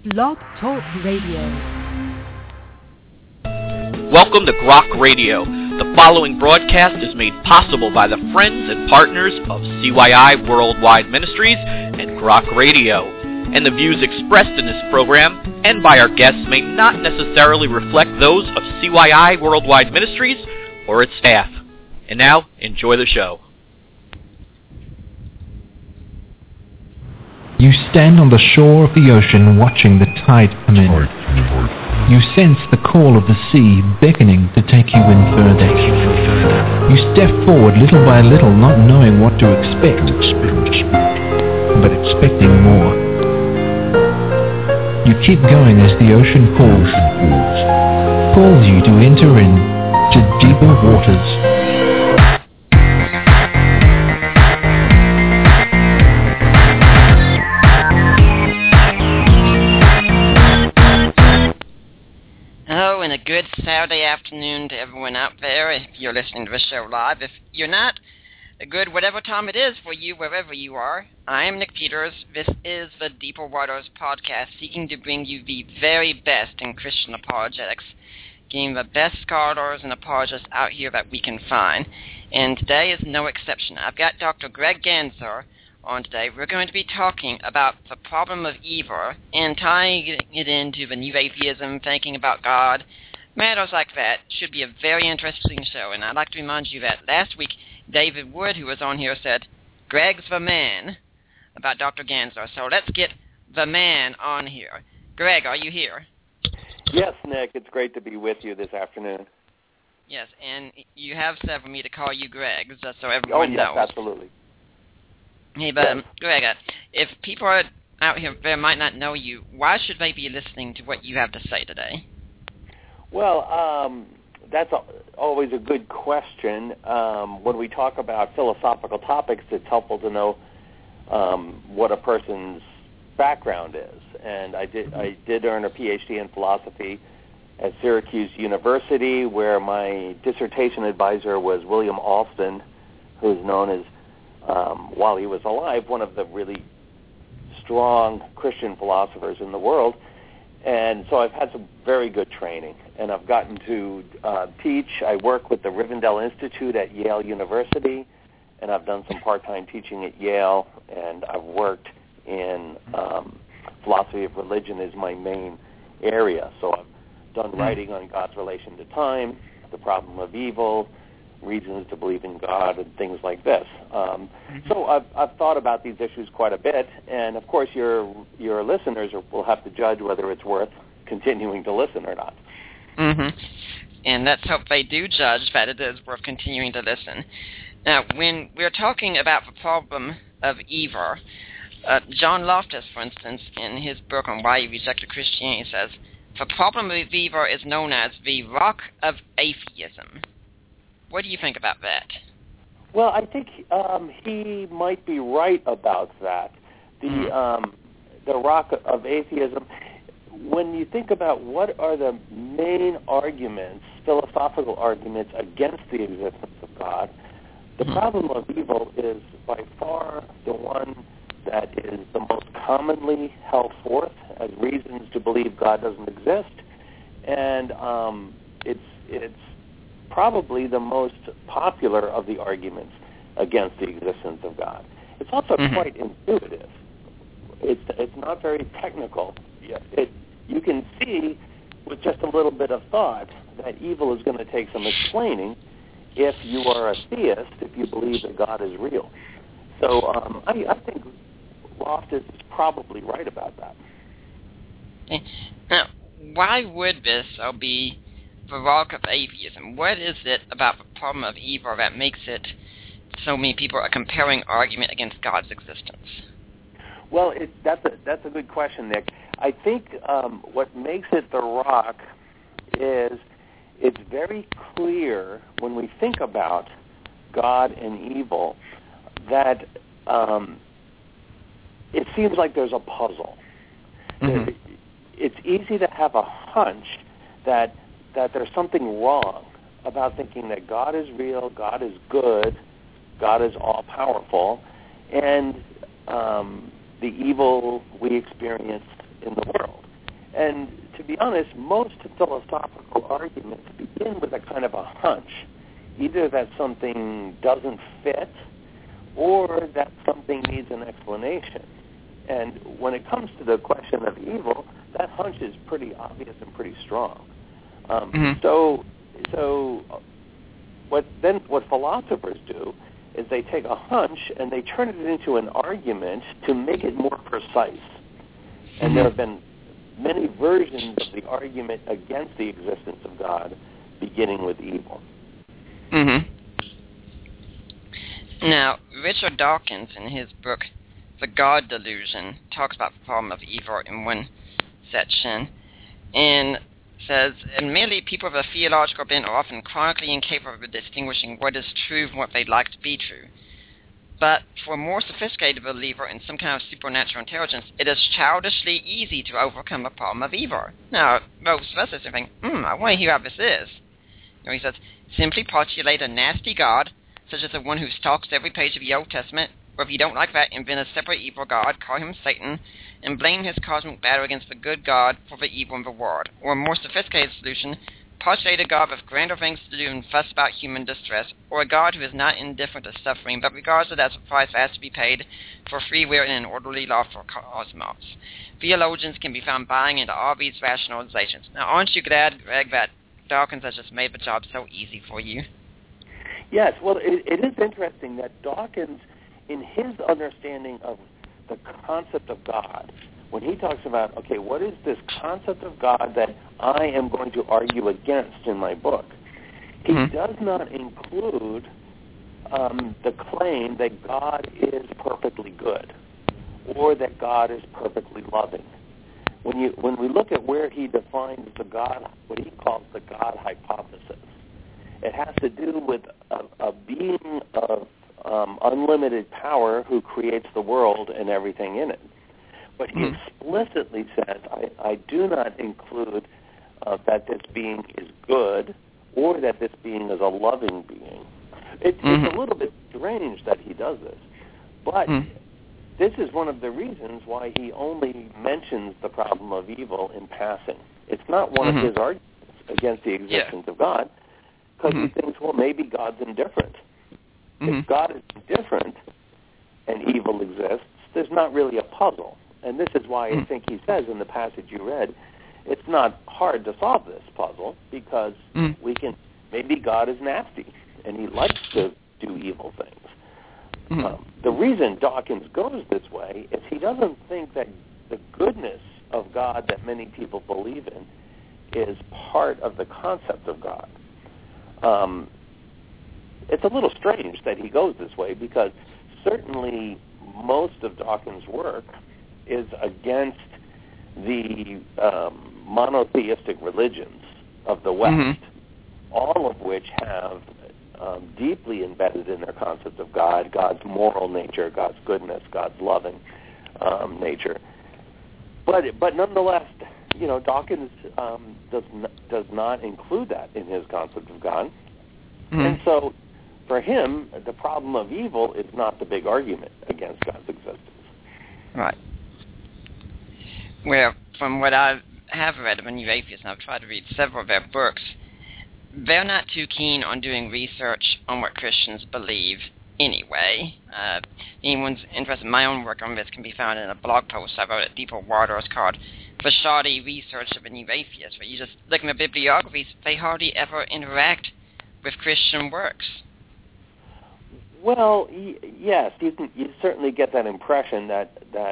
Blog Talk Radio. Welcome to Grok Radio. The following broadcast is made possible by the friends and partners of CYI Worldwide Ministries and Grok Radio. And the views expressed in this program and by our guests may not necessarily reflect those of CYI Worldwide Ministries or its staff. And now, enjoy the show. You stand on the shore of the ocean watching the tide come in. You sense the call of the sea beckoning to take you in further. You step forward little by little, not knowing what to expect, but expecting more. You keep going as the ocean pulls you to enter into deeper waters. And a good Saturday afternoon to everyone out there if you're listening to the show live. If you're not, a good whatever time it is for you, wherever you are. I am Nick Peters. This is the Deeper Waters podcast, seeking to bring you the very best in Christian apologetics, getting the best scholars and apologists out here that we can find. And today is no exception. I've got Dr. Greg Ganser on today. We're going to be talking about the problem of evil and tying it into the new atheism, thinking about God, matters like that. Should be a very interesting show, and I'd like to remind you that last week David Wood, who was on here, said, Greg's the man, about Dr. Ganser. So let's get the man on here. Greg, are you here? Yes, Nick. It's great to be with you this afternoon. Yes, and you have said for me to call you Greg, just so everyone knows. Oh, yes, absolutely. Hey, but Greg, if people are out here there might not know you, why should they be listening to what you have to say today? Well, that's always a good question. When we talk about philosophical topics, it's helpful to know what a person's background is. And I did earn a PhD in philosophy at Syracuse University, where my dissertation advisor was William Alston, who's known as, while he was alive, one of the really strong Christian philosophers in the world. And so I've had some very good training, and I've gotten to teach. I work with the Rivendell Institute at Yale University, and I've done some part-time teaching at Yale, and I've worked in philosophy of religion is my main area. So I've done writing on God's relation to time, the problem of evil, reasons to believe in God, and things like this. So I've thought about these issues quite a bit, and of course your listeners will have to judge whether it's worth continuing to listen or not. Mm-hmm. And let's hope they do judge that it is worth continuing to listen. Now, when we're talking about the problem of evil, John Loftus, for instance, in his book on Why He Rejected Christianity, says, the problem of evil is known as the rock of atheism. What do you think about that? Well, I think he might be right about that. The rock of atheism, when you think about what are the main arguments, philosophical arguments against the existence of God, the problem of evil is by far the one that is the most commonly held forth as reasons to believe God doesn't exist, and it's probably the most popular of the arguments against the existence of God. It's also quite intuitive. It's not very technical. You can see with just a little bit of thought that evil is going to take some explaining if you are a theist, if you believe that God is real. So I think Loftus is probably right about that. Now, why would this be the rock of atheism? What is it about the problem of evil that makes it so many people are comparing argument against God's existence? Well, that's a good question, Nick. I think what makes it the rock is it's very clear when we think about God and evil that it seems like there's a puzzle. Mm-hmm. It's easy to have a hunch that there's something wrong about thinking that God is real, God is good, God is all-powerful, and the evil we experience in the world. And to be honest, most philosophical arguments begin with a kind of a hunch, either that something doesn't fit or that something needs an explanation. And when it comes to the question of evil, that hunch is pretty obvious and pretty strong. So what philosophers do is they take a hunch and they turn it into an argument to make it more precise. And there have been many versions of the argument against the existence of God, beginning with evil. Now, Richard Dawkins, in his book The God Delusion, talks about the problem of evil in one section, and says, admittedly, people with a theological bent are often chronically incapable of distinguishing what is true from what they'd like to be true. But for a more sophisticated believer in some kind of supernatural intelligence, it is childishly easy to overcome the problem of evil. Now, most of us are thinking, I want to hear how this is. He says, simply postulate a nasty God, such as the one who stalks every page of the Old Testament, or if you don't like that, invent a separate evil God, call him Satan, and blame his cosmic battle against the good God for the evil in the world. Or a more sophisticated solution, postulate a God with grander things to do and fuss about human distress, or a God who is not indifferent to suffering, but regards it as a price that has to be paid for free will in an orderly lawful cosmos. Theologians can be found buying into all these rationalizations. Now, aren't you glad, Greg, that Dawkins has just made the job so easy for you? Yes, well, it is interesting that Dawkins, in his understanding of the concept of God, when he talks about, okay, what is this concept of God that I am going to argue against in my book, he does not include the claim that God is perfectly good or that God is perfectly loving. When we look at where he defines the God, what he calls the God hypothesis, it has to do with a being of unlimited power who creates the world and everything in it. But he explicitly says, I do not include that this being is good or that this being is a loving being. It's a little bit strange that he does this. But this is one of the reasons why he only mentions the problem of evil in passing. It's not one of his arguments against the existence of God, because he thinks, well, maybe God's indifferent. If God is indifferent and evil exists, there's not really a puzzle. And this is why I think he says in the passage you read, it's not hard to solve this puzzle, because maybe God is nasty and he likes to do evil things. The reason Dawkins goes this way is he doesn't think that the goodness of God that many people believe in is part of the concept of God. It's a little strange that he goes this way, because certainly most of Dawkins' work is against the monotheistic religions of the West, all of which have deeply embedded in their concept of God, God's moral nature, God's goodness, God's loving nature. But nonetheless, Dawkins does not include that in his concept of God. And so for him, the problem of evil is not the big argument against God's existence. Right. Well, from what I have read of a New Atheist, and I've tried to read several of their books, they're not too keen on doing research on what Christians believe anyway. Anyone's interested in my own work on this can be found in a blog post I wrote at Deeper Waters called The Shoddy Research of a New Atheist, where you just look in the bibliographies, they hardly ever interact with Christian works. Well, yes, you certainly get that impression that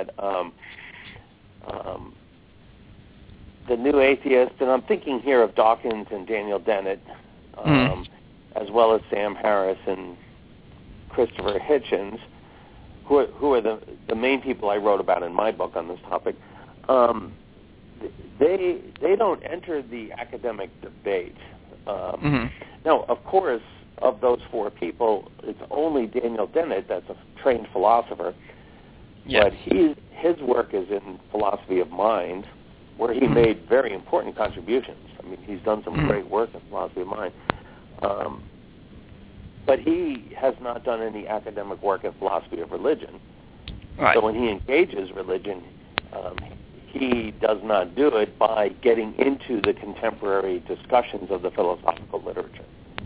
the New Atheist, and I'm thinking here of Dawkins and Daniel Dennett, as well as Sam Harris and Christopher Hitchens, who are the main people I wrote about in my book on this topic. They don't enter the academic debate. Now, of course, of those four people, it's only Daniel Dennett that's a trained philosopher. Yes. But his work is in philosophy of mind, where he made very important contributions. I mean, he's done some great work in philosophy of mind. But he has not done any academic work in philosophy of religion. Right. So when he engages religion, he does not do it by getting into the contemporary discussions of the philosophical literature.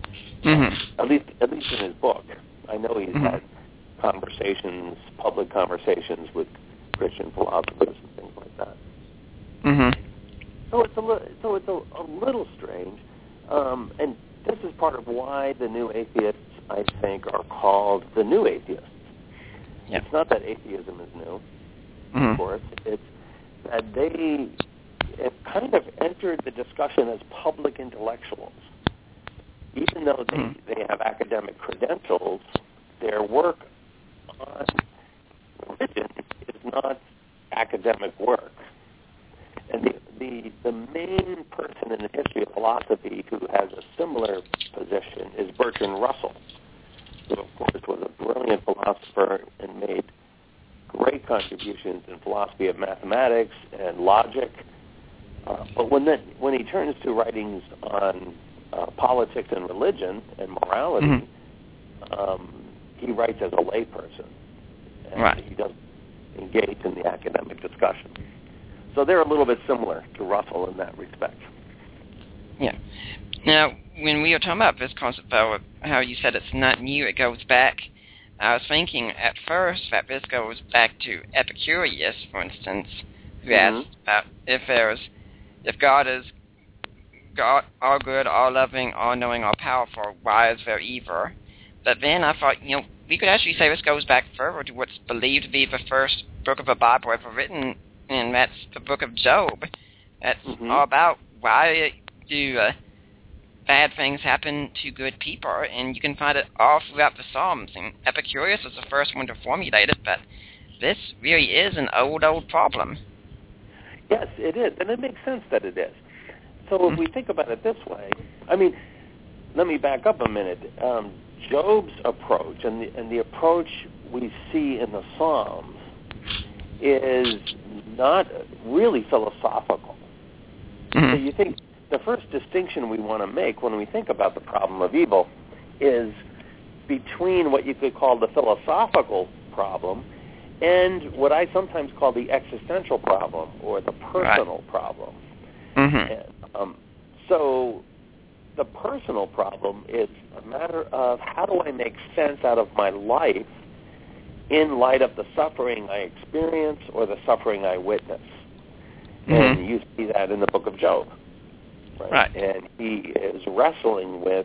At least in his book. I know he's had conversations, public conversations with Christian philosophers and things like that. So it's a little strange, and this is part of why the new atheists, I think, are called the new atheists. Yeah. It's not that atheism is new, of course. It's that they have kind of entered the discussion as public intellectuals. Even though they have academic credentials, their work on religion is not academic work. And the main person in the history of philosophy who has a similar position is Bertrand Russell, who, of course, was a brilliant philosopher and made great contributions in philosophy of mathematics and logic. But when he turns to writings on politics and religion and morality, he writes as a layperson. And he doesn't engage in the academic discussion. So they're a little bit similar to Russell in that respect. Yeah. Now, when we were talking about this concept about how you said it's not new, it goes back, I was thinking at first that this goes back to Epicurus, for instance, who asked about if God is God, all good, all loving, all knowing, all powerful, why is there evil? But then I thought, we could actually say this goes back further to what's believed to be the first book of the Bible ever written, and that's the book of Job. That's all about why do bad things happen to good people, and you can find it all throughout the Psalms. And Epicurus was the first one to formulate it, but this really is an old problem. Yes, it is, and it makes sense that it is. So if we think about it this way, let me back up a minute. Job's approach and the approach we see in the Psalms is not really philosophical. So you think the first distinction we want to make when we think about the problem of evil is between what you could call the philosophical problem and what I sometimes call the existential problem or the personal problem. So the personal problem is a matter of how do I make sense out of my life in light of the suffering I experience or the suffering I witness. And you see that in the book of Job. Right. And he is wrestling with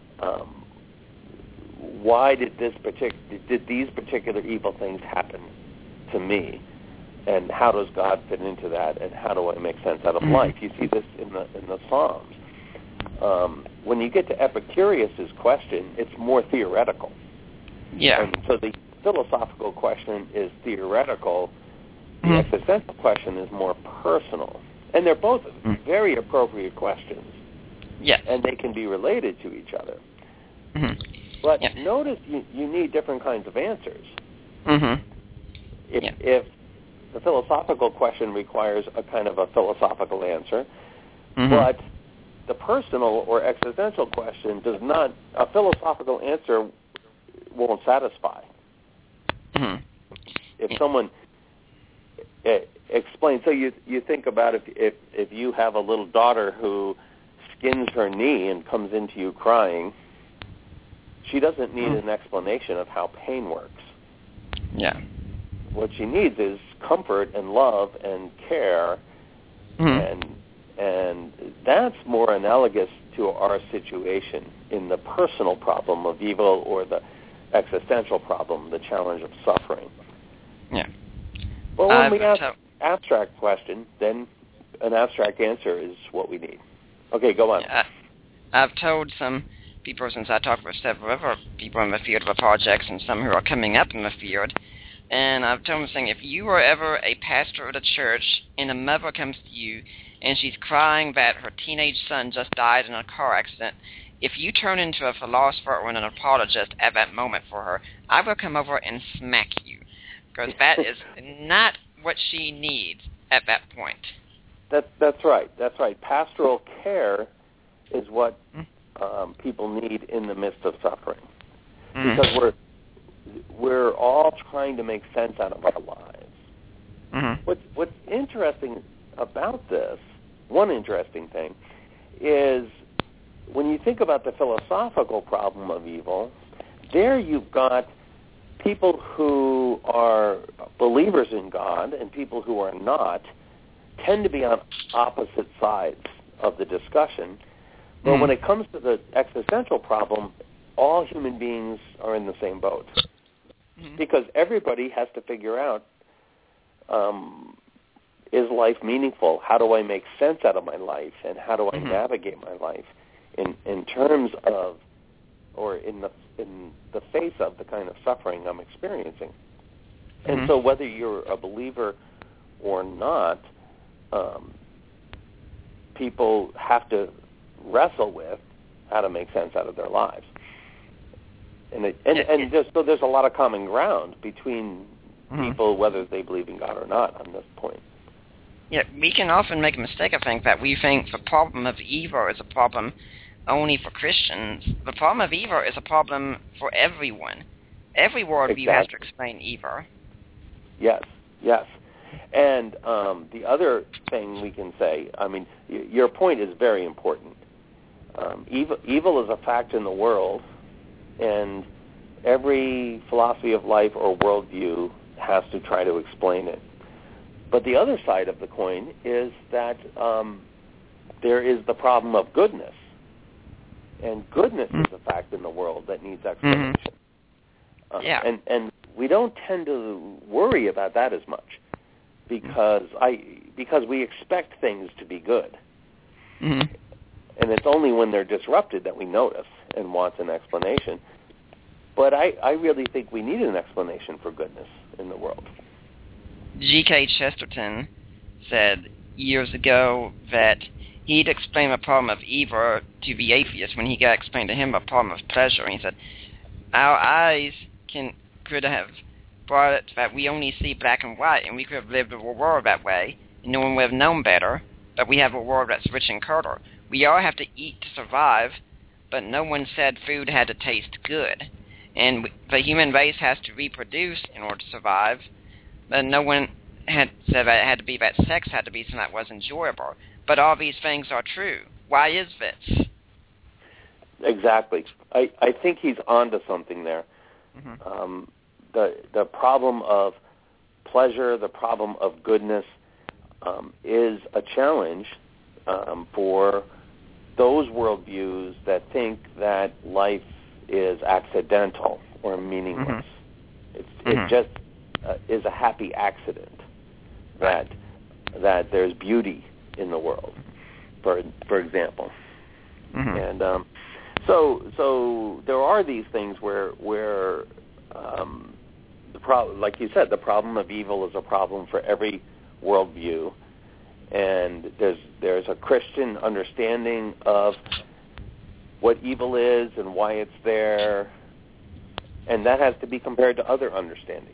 why did these particular evil things happen to me, and how does God fit into that, and how do I make sense out of life? You see this in the Psalms. When you get to Epicurus' question, it's more theoretical. Yeah. And so the philosophical question is theoretical. The existential question is more personal. And they're both very appropriate questions. Yes. And they can be related to each other. But notice you need different kinds of answers. If the philosophical question requires a kind of a philosophical answer, but the personal or existential question does not, a philosophical answer won't satisfy. If someone explains, so you think about if you have a little daughter who skins her knee and comes into you crying, she doesn't need an explanation of how pain works. Yeah. What she needs is comfort and love and care, and that's more analogous to our situation in the personal problem of evil or the existential problem, the challenge of suffering. Yeah. Well, when we ask abstract question, then an abstract answer is what we need. Okay, go on. I've told some people, since I talked with several other people in the field of apologetics and some who are coming up in the field, and I've told them saying, if you were ever a pastor at a church and a mother comes to you and she's crying that her teenage son just died in a car accident, if you turn into a philosopher or an apologist at that moment for her, I will come over and smack you, because that is not what she needs at that point. That's right. That's right. Pastoral care is what people need in the midst of suffering, because we're all trying to make sense out of our lives, What's interesting about this, one interesting thing, is when you think about the philosophical problem of evil, there you've got people who are believers in God and people who are not tend to be on opposite sides of the discussion. But when it comes to the existential problem, all human beings are in the same boat. Because everybody has to figure out, is life meaningful? How do I make sense out of my life? And how do I navigate my life in terms of, or in the face of the kind of suffering I'm experiencing? And so whether you're a believer or not, people have to wrestle with how to make sense out of their lives. And there's a lot of common ground between people, whether they believe in God or not, on this point. Yeah, we can often make a mistake, I think, that we think the problem of evil is a problem only for Christians. The problem of evil is a problem for everyone. Every worldview has to explain evil. Yes. And the other thing we can say, I mean, your point is very important. Evil is a fact in the world, and every philosophy of life or worldview has to try to explain it. But the other side of the coin is that there is the problem of goodness. And goodness is a fact in the world that needs explanation. And we don't tend to worry about that as much because we expect things to be good. And it's only when they're disrupted that we notice and want an explanation. But I really think we need an explanation for goodness in the world. G.K. Chesterton said years ago that he'd explain the problem of evil to the atheist when he got explained to him a problem of pleasure. And he said, our eyes could have brought it that we only see black and white, and we could have lived in a world that way, and no one would have known better, but we have a world that's rich in color. We all have to eat to survive, but no one said food had to taste good. And the human race has to reproduce in order to survive, but no one had said that it had to be that sex had to be something that was enjoyable. But all these things are true. Why is this? Exactly. I think he's onto something there. The problem of pleasure, the problem of goodness, is a challenge for those worldviews that think that life is accidental or meaningless. It just is a happy accident that there's beauty in the world, for example. And so there are these things where like you said, the problem of evil is a problem for every worldview, and there's a Christian understanding of what evil is and why it's there, and that has to be compared to other understandings.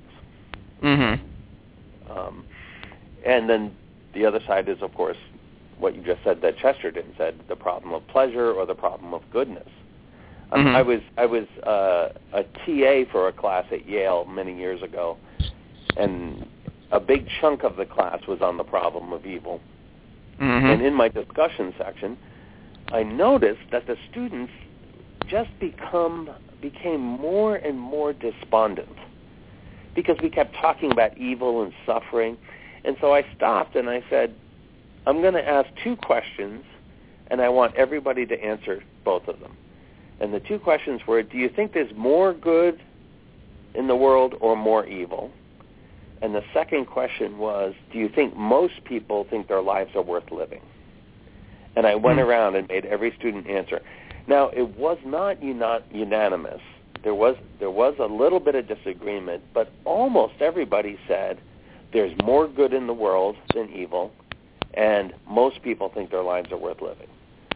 And then the other side is, of course, what you just said that Chesterton said, the problem of pleasure or the problem of goodness. I was a TA for a class at Yale many years ago, and a big chunk of the class was on the problem of evil. And in my discussion section, I noticed that the students just became more and more despondent because we kept talking about evil and suffering. And so I stopped and I said, I'm going to ask two questions, and I want everybody to answer both of them. And the two questions were, do you think there's more good in the world or more evil? And the second question was, do you think most people think their lives are worth living? And I went around and made every student answer. Now, it was not unanimous. There was a little bit of disagreement, but almost everybody said there's more good in the world than evil, and most people think their lives are worth living.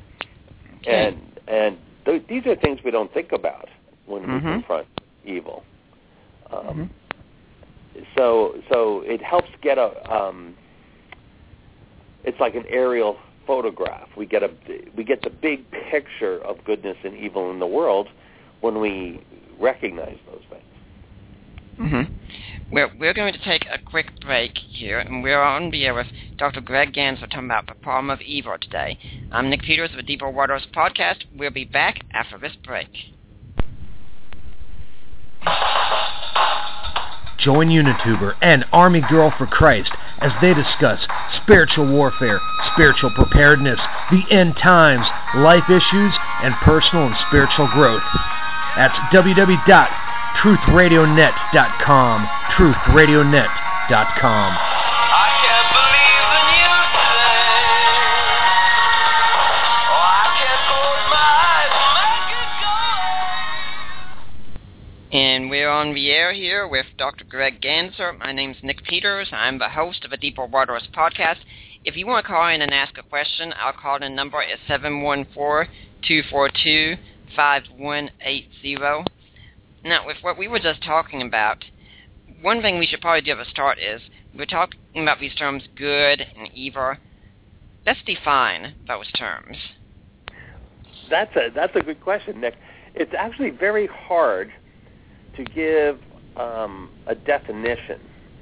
And these are things we don't think about when we confront evil. So it helps get it's like an aerial photograph. We get the big picture of goodness and evil in the world when we recognize those things. We're going to take a quick break here, and we're on the air with Dr. Greg Ganser talking about the problem of evil today. I'm Nick Peters of the Deeper Waters Podcast. We'll be back after this break. Join Unituber and Army Girl for Christ as they discuss spiritual warfare, spiritual preparedness, the end times, life issues, and personal and spiritual growth. That's www.truthradionet.com, truthradionet.com. And we're on the air here with Dr. Greg Ganser. My name's Nick Peters. I'm the host of the Deeper Waters Podcast. If you want to call in and ask a question, our call-in number is 714-242-5180. Now, with what we were just talking about, one thing we should probably do at the start is, we're talking about these terms good and evil. Let's define those terms. That's a good question, Nick. It's actually very hard to give a definition.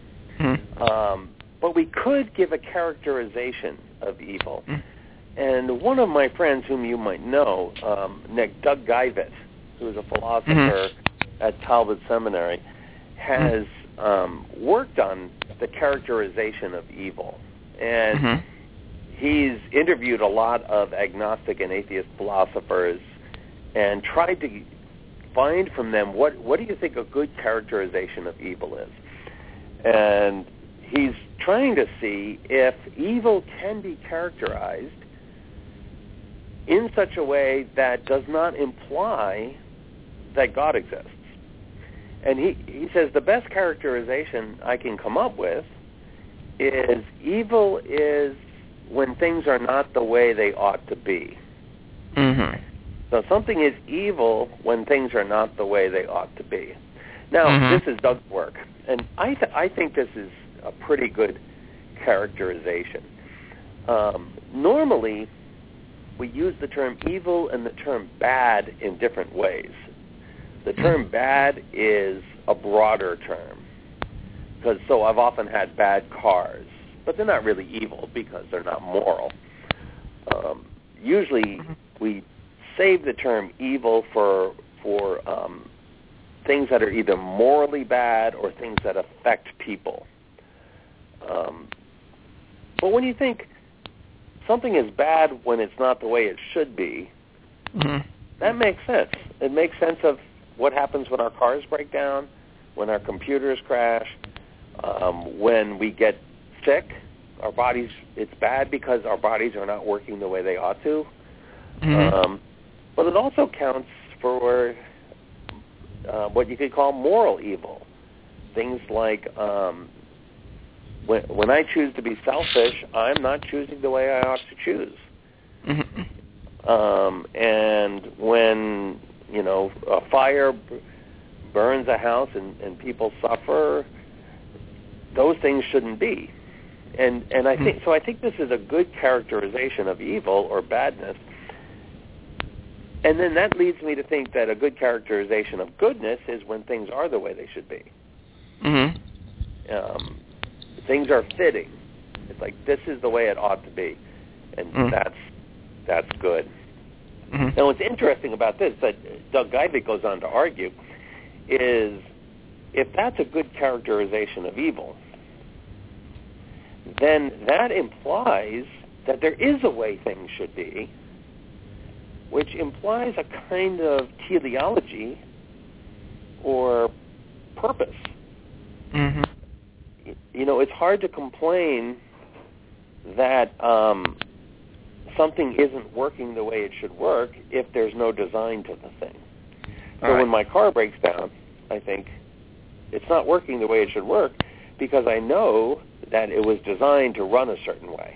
But we could give a characterization of evil. And one of my friends whom you might know, Nick, Doug Geivett, who is a philosopher at Talbot Seminary, has worked on the characterization of evil. And he's interviewed a lot of agnostic and atheist philosophers and tried to find from them what do you think a good characterization of evil is. And he's trying to see if evil can be characterized in such a way that does not imply that God exists. And he says the best characterization I can come up with is evil is when things are not the way they ought to be. So something is evil when things are not the way they ought to be. Now, this is Doug's work, and I think this is a pretty good characterization. Normally, we use the term evil and the term bad in different ways. The term bad is a broader term, so I've often had bad cars, but they're not really evil because they're not moral. Usually, we save the term evil for things that are either morally bad or things that affect people. But when you think something is bad when it's not the way it should be, that makes sense. It makes sense of what happens when our cars break down, when our computers crash, when we get sick. Our bodies, it's bad because our bodies are not working the way they ought to. But it also counts for what you could call moral evil. Things like when I choose to be selfish, I'm not choosing the way I ought to choose. And when, a fire burns a house and people suffer, those things shouldn't be. And I think this is a good characterization of evil or badness. And then that leads me to think that a good characterization of goodness is when things are the way they should be. Things are fitting. It's like, this is the way it ought to be. And that's good. Now, what's interesting about this, that Doug Geivett goes on to argue, is if that's a good characterization of evil, then that implies that there is a way things should be, which implies a kind of teleology or purpose. It's hard to complain that something isn't working the way it should work if there's no design to the thing. So when my car breaks down, I think it's not working the way it should work because I know that it was designed to run a certain way.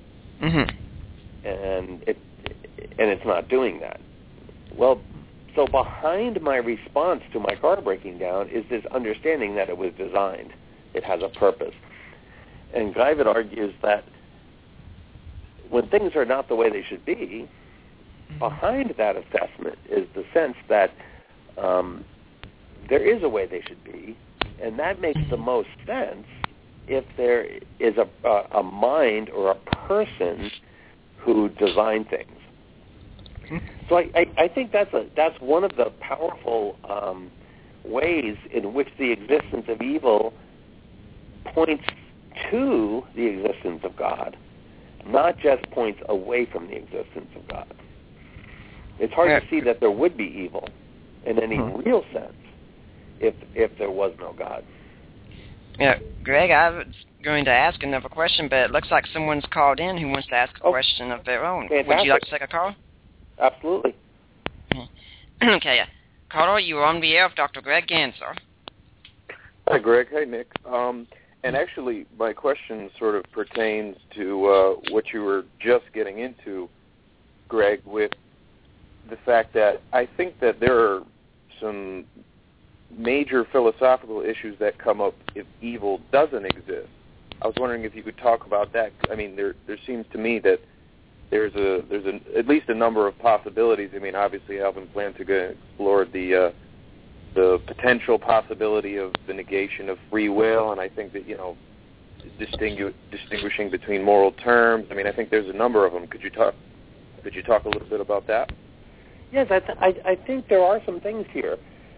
And it's not doing that. Well, so behind my response to my car breaking down is this understanding that it was designed. It has a purpose. And Geivett argues that when things are not the way they should be, behind that assessment is the sense that there is a way they should be, And that makes the most sense if there is a mind or a person who designed things. So I think that's one of the powerful ways in which the existence of evil points to the existence of God, not just points away from the existence of God. It's hard to see that there would be evil in any real sense if there was no God. Yeah, Greg, I was going to ask another question, but it looks like someone's called in who wants to ask a question of their own. Fantastic. Would you like to take a call? Absolutely. Okay, caller, you are on the air with Dr. Greg Gansler. Hi, Greg. Hey, Nick. And actually, my question sort of pertains to what you were just getting into, Greg, with the fact that I think that there are some major philosophical issues that come up if evil doesn't exist. I was wondering if you could talk about that. I mean, there seems to me that there's at least a number of possibilities. I mean, obviously, Alvin Plantinga explored the potential possibility of the negation of free will, and I think that, distinguishing between moral terms. I mean, I think there's a number of them. Could you talk a little bit about that? Yes, I think there are some things here.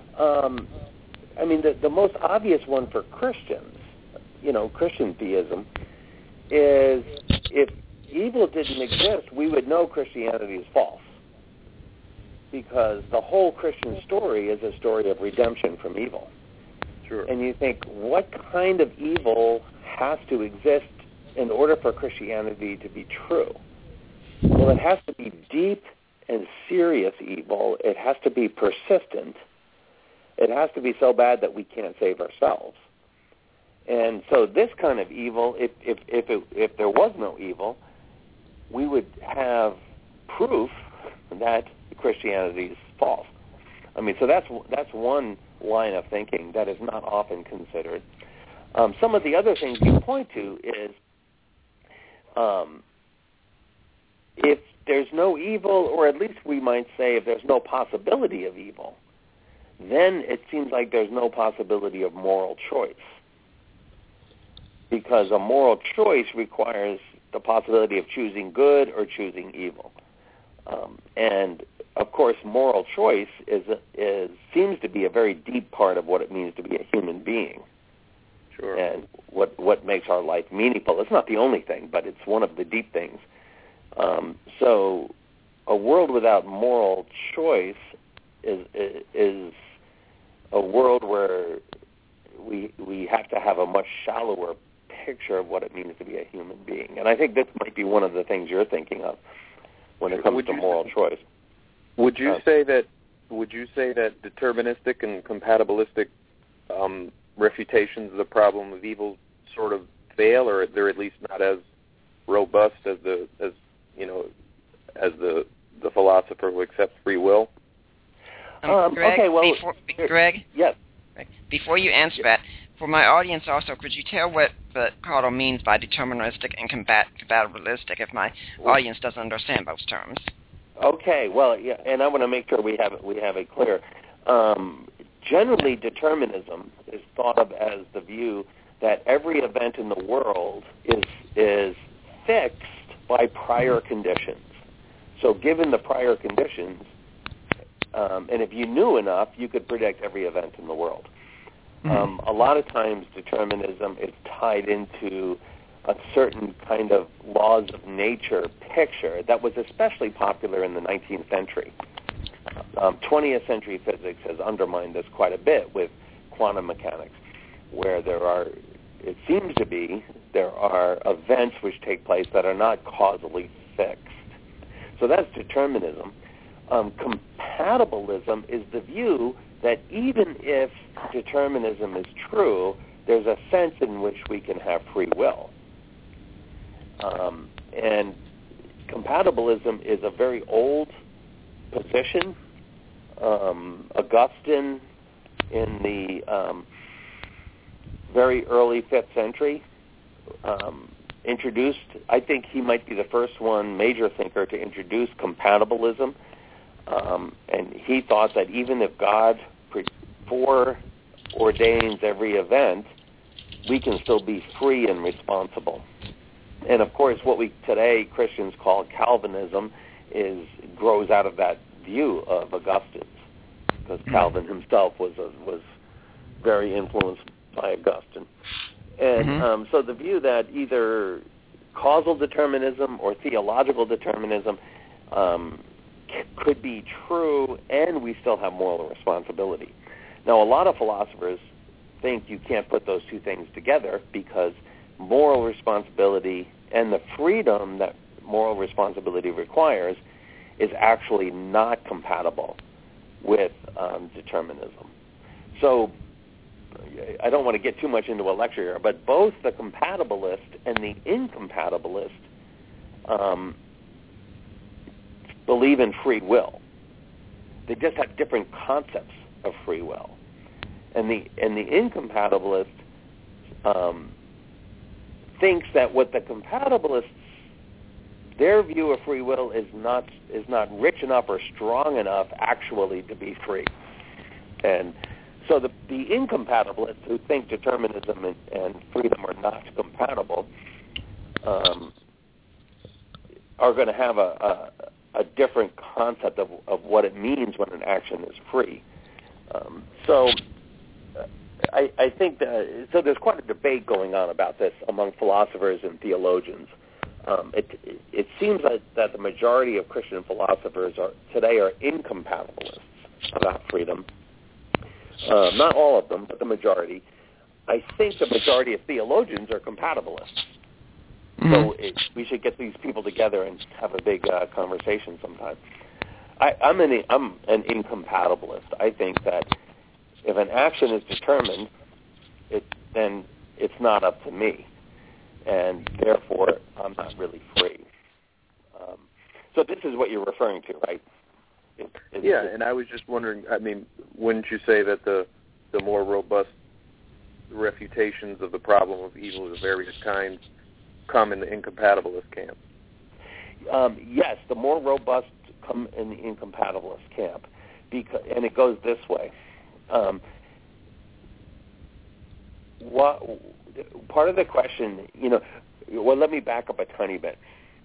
I mean, the most obvious one for Christians, Christian theism, is if evil didn't exist, we would know Christianity is false. Because the whole Christian story is a story of redemption from evil. Sure. And you think, what kind of evil has to exist in order for Christianity to be true? Well, it has to be deep and serious evil. It has to be persistent. It has to be so bad that we can't save ourselves. And so this kind of evil, if there was no evil, we would have proof that Christianity is false. I mean, so that's one line of thinking that is not often considered. Some of the other things you point to is if there's no evil, or at least we might say if there's no possibility of evil, then it seems like there's no possibility of moral choice. Because a moral choice requires the possibility of choosing good or choosing evil. And of course, moral choice seems to be a very deep part of what it means to be a human being. Sure. And what makes our life meaningful. It's not the only thing, but it's one of the deep things. So a world without moral choice is a world where we have to have a much shallower picture of what it means to be a human being. And I think this might be one of the things you're thinking of when it comes to moral choice. Would you say that deterministic and compatibilistic refutations of the problem of evil sort of fail, or they're at least not as robust as the philosopher who accepts free will? Greg, okay, well, Greg? Yes. Before you answer that, for my audience also, could you tell what the caller means by deterministic and compatibilistic if my audience doesn't understand those terms? Okay, well, yeah, and I want to make sure we have it clear. Generally, determinism is thought of as the view that every event in the world is fixed by prior conditions. So given the prior conditions, and if you knew enough, you could predict every event in the world. A lot of times determinism is tied into a certain kind of laws of nature picture that was especially popular in the 19th century. 20th century physics has undermined this quite a bit with quantum mechanics, where there are events which take place that are not causally fixed. So that's determinism. Compatibilism is the view that even if determinism is true, there's a sense in which we can have free will. And compatibilism is a very old position. Augustine in the very early 5th century introduced, I think he might be the first major thinker to introduce compatibilism. And he thought that even if God ordains every event, we can still be free and responsible. And of course, what we today Christians call Calvinism grows out of that view of Augustine's, because Calvin himself was very influenced by Augustine. And so the view that either causal determinism or theological determinism could be true, and we still have moral responsibility. Now, a lot of philosophers think you can't put those two things together, because moral responsibility and the freedom that moral responsibility requires is actually not compatible with determinism. So I don't want to get too much into a lecture here, but both the compatibilist and the incompatibilist believe in free will. They just have different concepts of free will. And the incompatibilist thinks that what the compatibilists, their view of free will is not rich enough or strong enough actually to be free. And so the incompatibilists who think determinism and freedom are not compatible are going to have a different concept of what it means when an action is free. I think that, so there's quite a debate going on about this among philosophers and theologians. It seems that the majority of Christian philosophers today are incompatibilists about freedom. Not all of them, but the majority. I think the majority of theologians are compatibilists. So we should get these people together and have a big conversation sometime. I'm an incompatibilist. I think that if an action is determined, then it's not up to me, and therefore I'm not really free. So this is what you're referring to, right? And I was just wondering, I mean, wouldn't you say that the more robust refutations of the problem of evil of various kinds come in the incompatibilist camp? Yes, the more robust come in the incompatibilist camp, and it goes this way. Part of the question, let me back up a tiny bit.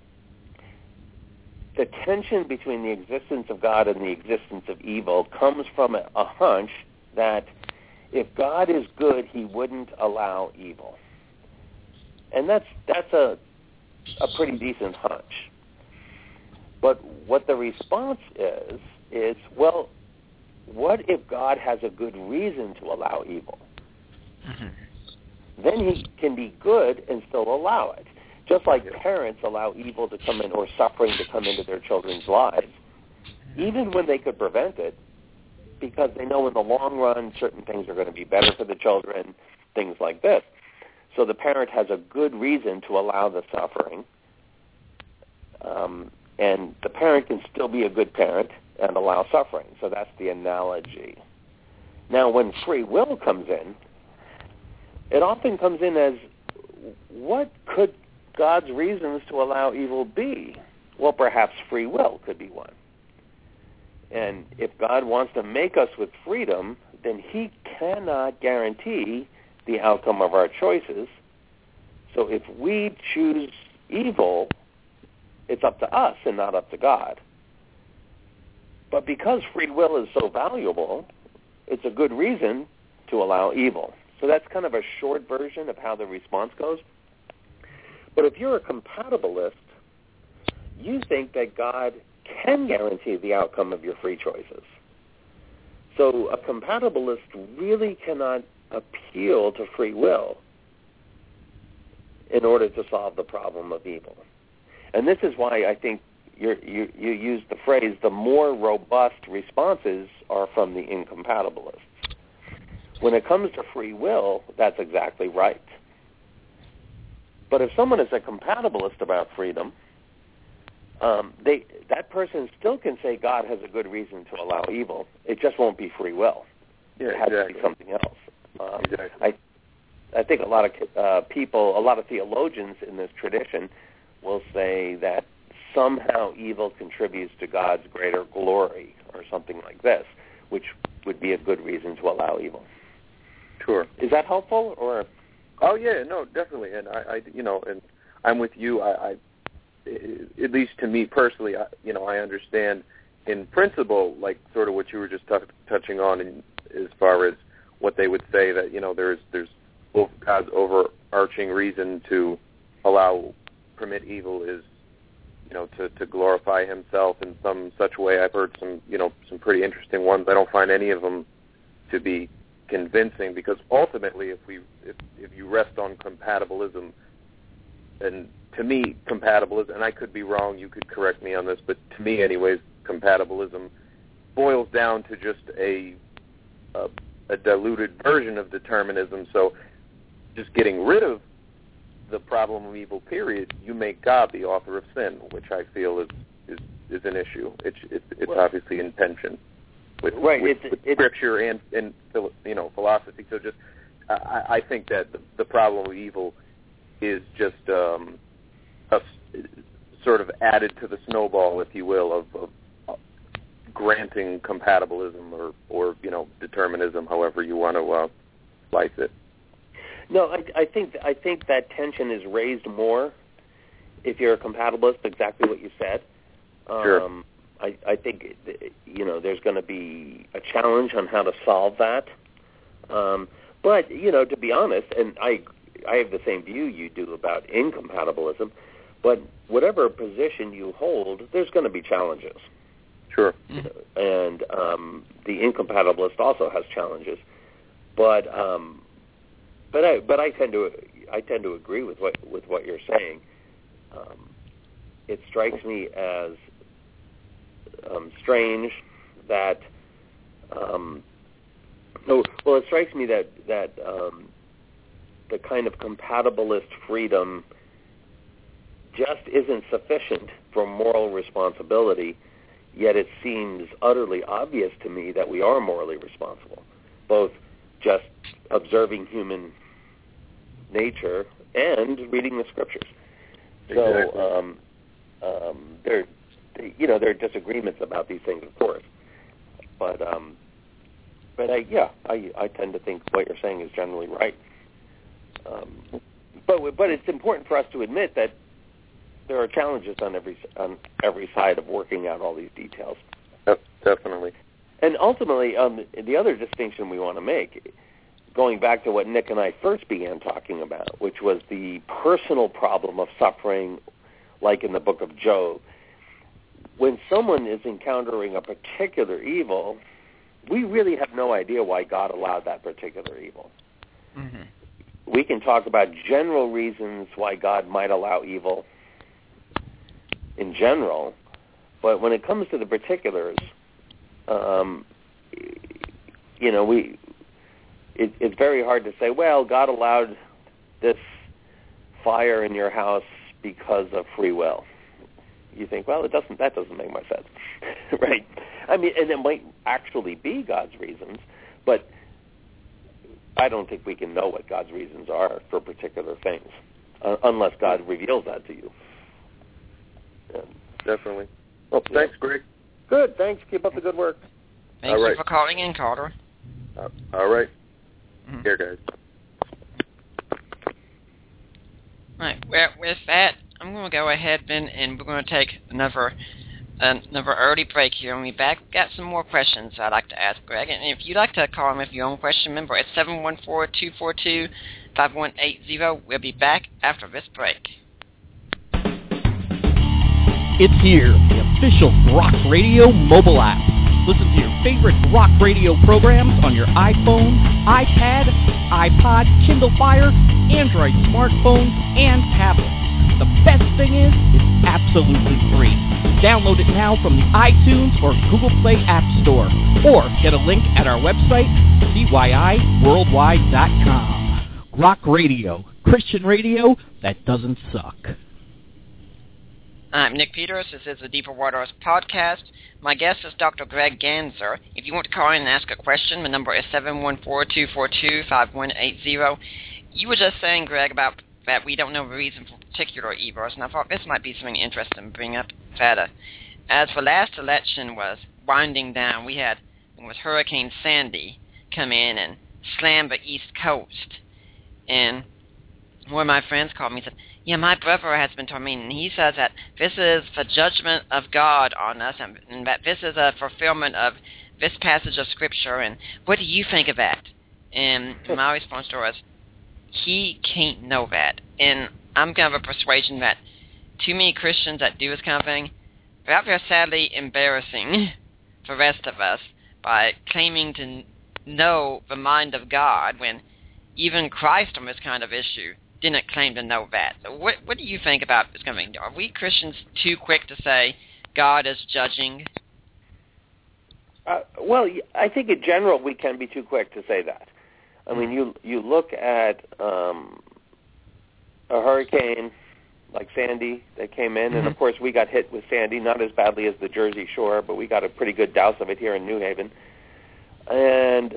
The tension between the existence of God and the existence of evil comes from a hunch that if God is good, he wouldn't allow evil. And that's a pretty decent hunch. But what the response is, well, what if God has a good reason to allow evil? Then he can be good and still allow it. Just like parents allow evil to come in or suffering to come into their children's lives, even when they could prevent it, because they know in the long run certain things are going to be better for the children, things like this. So the parent has a good reason to allow the suffering, and the parent can still be a good parent and allow suffering. So that's the analogy. Now, when free will comes in, it often comes in as, what could God's reasons to allow evil be? Well, perhaps free will could be one. And if God wants to make us with freedom, then he cannot guarantee the outcome of our choices. So if we choose evil, it's up to us and not up to God. But because free will is so valuable, it's a good reason to allow evil. So that's kind of a short version of how the response goes. But if you're a compatibilist, you think that God can guarantee the outcome of your free choices. So a compatibilist really cannot appeal to free will in order to solve the problem of evil. And this is why I think you use the phrase, the more robust responses are from the incompatibilists. When it comes to free will, that's exactly right. But if someone is a compatibilist about freedom, that person still can say God has a good reason to allow evil. It just won't be free will. Yeah, it has to be something else. I think a lot of people, a lot of theologians in this tradition will say that somehow evil contributes to God's greater glory or something like this, which would be a good reason to allow evil. Sure. Is that helpful, or? Oh yeah, no, definitely. And I and I'm with you. I at least to me personally, I understand in principle, like sort of what you were just touching on, as far as what they would say that there's God's overarching reason to permit evil is to glorify Himself in some such way. I've heard some pretty interesting ones. I don't find any of them to be convincing, because ultimately, if you rest on compatibilism, and to me, compatibilism, and I could be wrong, you could correct me on this, but to me, anyways, compatibilism boils down to just a diluted version of determinism. So, just getting rid of the problem of evil, period, you make God the author of sin, which I feel is an issue. It's obviously in tension with scripture and philosophy. So just I think that the problem of evil is just sort of added to the snowball, if you will, of granting compatibilism or determinism, however you want to slice it. No, I think that tension is raised more if you're a compatibilist. Exactly what you said. Sure. I think there's going to be a challenge on how to solve that. But to be honest, and I have the same view you do about incompatibilism. But whatever position you hold, there's going to be challenges. Sure. And the incompatibilist also has challenges. But I tend to agree with what you're saying. It strikes me as strange that it strikes me that the kind of compatibilist freedom just isn't sufficient for moral responsibility, yet it seems utterly obvious to me that we are morally responsible, both just observing human nature and reading the scriptures. Exactly. So there are disagreements about these things, of course, but I tend to think what you're saying is generally right. But it's important for us to admit that there are challenges on every side of working out all these details. Definitely. And ultimately, the other distinction we want to make, going back to what Nick and I first began talking about, which was the personal problem of suffering, like in the book of Job. When someone is encountering a particular evil, we really have no idea why God allowed that particular evil. Mm-hmm. We can talk about general reasons why God might allow evil in general, but when it comes to the particulars, it's very hard to say, well, God allowed this fire in your house because of free will. You think, well, that doesn't make much sense, right? I mean, and it might actually be God's reasons, but I don't think we can know what God's reasons are for particular things unless God reveals that to you. Definitely. Well, thanks, Greg. Good. Thanks. Keep up the good work. Thank you for calling in, Calder. All right. Here, guys. All right. Well, with that, I'm going to go ahead, Ben, and we're going to take another early break here. When we back, we've got some more questions I'd like to ask Greg. And if you'd like to call him with your own question, remember, it's 714-242-5180. We'll be back after this break. It's here, the official Rock Radio mobile app. Listen to your favorite Rock Radio programs on your iPhone, iPad, iPod, Kindle Fire, Android smartphones, and tablets. The best thing is, it's absolutely free. Download it now from the iTunes or Google Play App Store, or get a link at our website, CYIWorldwide.com. Rock Radio, Christian radio that doesn't suck. I'm Nick Peters. This is the Deeper Waters podcast. My guest is Dr. Greg Ganzer. If you want to call in and ask a question, the number is 714-242-5180. You were just saying, Greg, about that we don't know the reason for particular evils, and I thought this might be something interesting to bring up further. As the last election was winding down, we had Hurricane Sandy come in and slam the East Coast. And one of my friends called me and said, yeah, my brother has been told me, and he says that this is the judgment of God on us, and that this is a fulfillment of this passage of Scripture, and what do you think of that? And my response to her was, he can't know that. And I'm kind of a persuasion that too many Christians that do this kind of thing, they're out there sadly embarrassing the rest of us by claiming to know the mind of God when even Christ on this kind of issue didn't claim to know that. What do you think about this kind of thing? Are we Christians too quick to say God is judging? Well, I think in general we can be too quick to say that. I mean, you look at a hurricane like Sandy that came in, and of course we got hit with Sandy, not as badly as the Jersey Shore, but we got a pretty good douse of it here in New Haven. And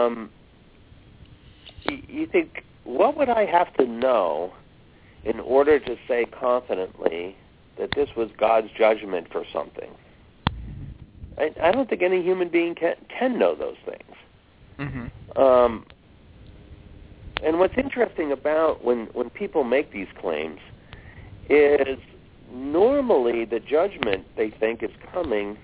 you think, what would I have to know in order to say confidently that this was God's judgment for something? I don't think any human being can know those things. Mm-hmm. And what's interesting about when people make these claims is normally the judgment they think is coming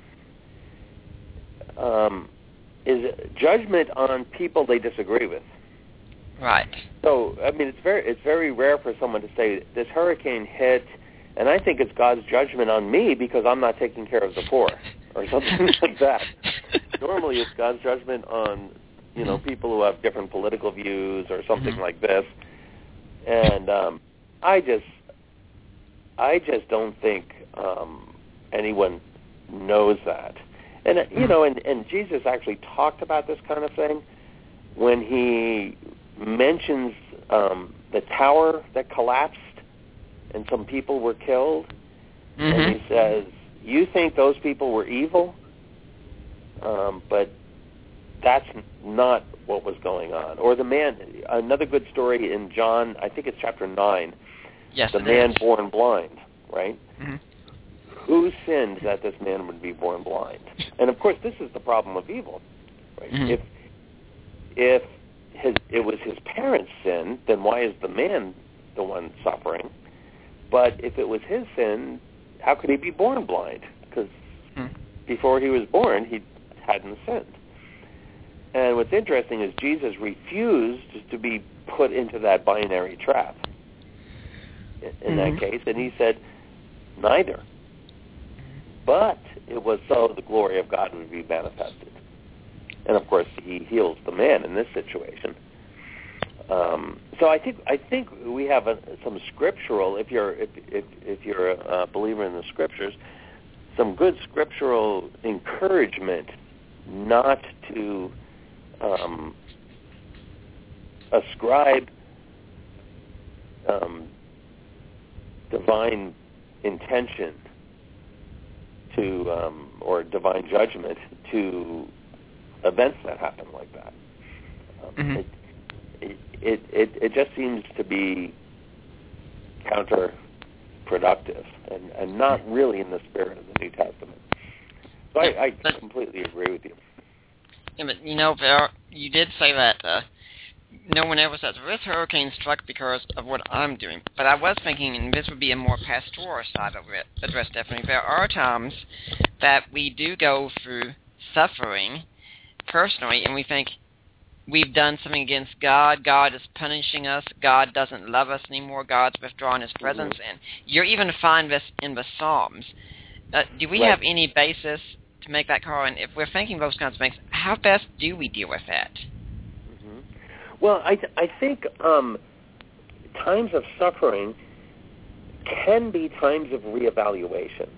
is judgment on people they disagree with. Right. So, I mean, it's very rare for someone to say, this hurricane hit, and I think it's God's judgment on me because I'm not taking care of the poor, or something like that. Normally it's God's judgment on, people who have different political views or something like this. And I just don't think anyone knows that. And, and Jesus actually talked about this kind of thing when he mentions the tower that collapsed and some people were killed. And he says, you think those people were evil, but that's not what was going on. Or the man, another good story in John, I think it's chapter 9, yes, the man born blind, right? Mm-hmm. Who sinned that this man would be born blind? And of course, this is the problem of evil, right? Mm-hmm. If it was his parents' sin, then why is the man the one suffering? But if it was his sin, how could he be born blind? Because before he was born, he hadn't sinned. And what's interesting is Jesus refused to be put into that binary trap in that case, and he said, neither. But it was so the glory of God would be manifested. And of course, he heals the man in this situation. So I think we have some scriptural. If you're a believer in the scriptures, some good scriptural encouragement not to ascribe divine intention to or divine judgment to events that happen like that. It just seems to be counterproductive and not really in the spirit of the New Testament. So I completely agree with you. Yeah, but you did say that no one ever says this hurricane struck because of what I'm doing. But I was thinking, and this would be a more pastoral side of it, address definitely. There are times that we do go through suffering personally, and we think we've done something against God. God is punishing us. God doesn't love us anymore. God's withdrawn His presence. And you even find this in the Psalms. Do we have any basis to make that call? And if we're thinking those kinds of things, how best do we deal with that? Well, I think times of suffering can be times of reevaluation.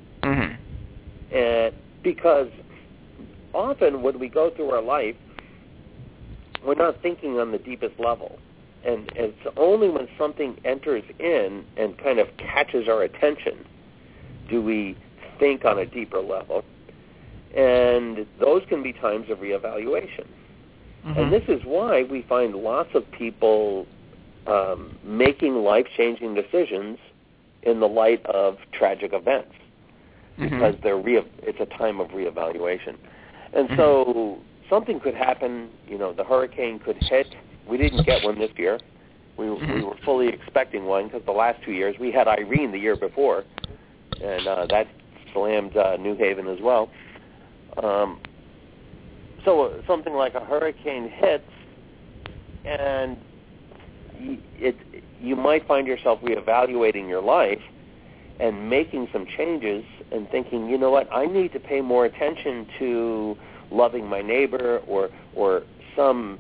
Because often when we go through our life, we're not thinking on the deepest level. And it's only when something enters in and kind of catches our attention do we think on a deeper level. And those can be times of reevaluation. And this is why we find lots of people making life-changing decisions in the light of tragic events, because it's a time of reevaluation. And so something could happen. The hurricane could hit. We didn't get one this year. We were fully expecting one because the last 2 years we had Irene the year before, and that slammed New Haven as well. So something like a hurricane hits, and you might find yourself reevaluating your life and making some changes and thinking, you know what, I need to pay more attention to loving my neighbor or something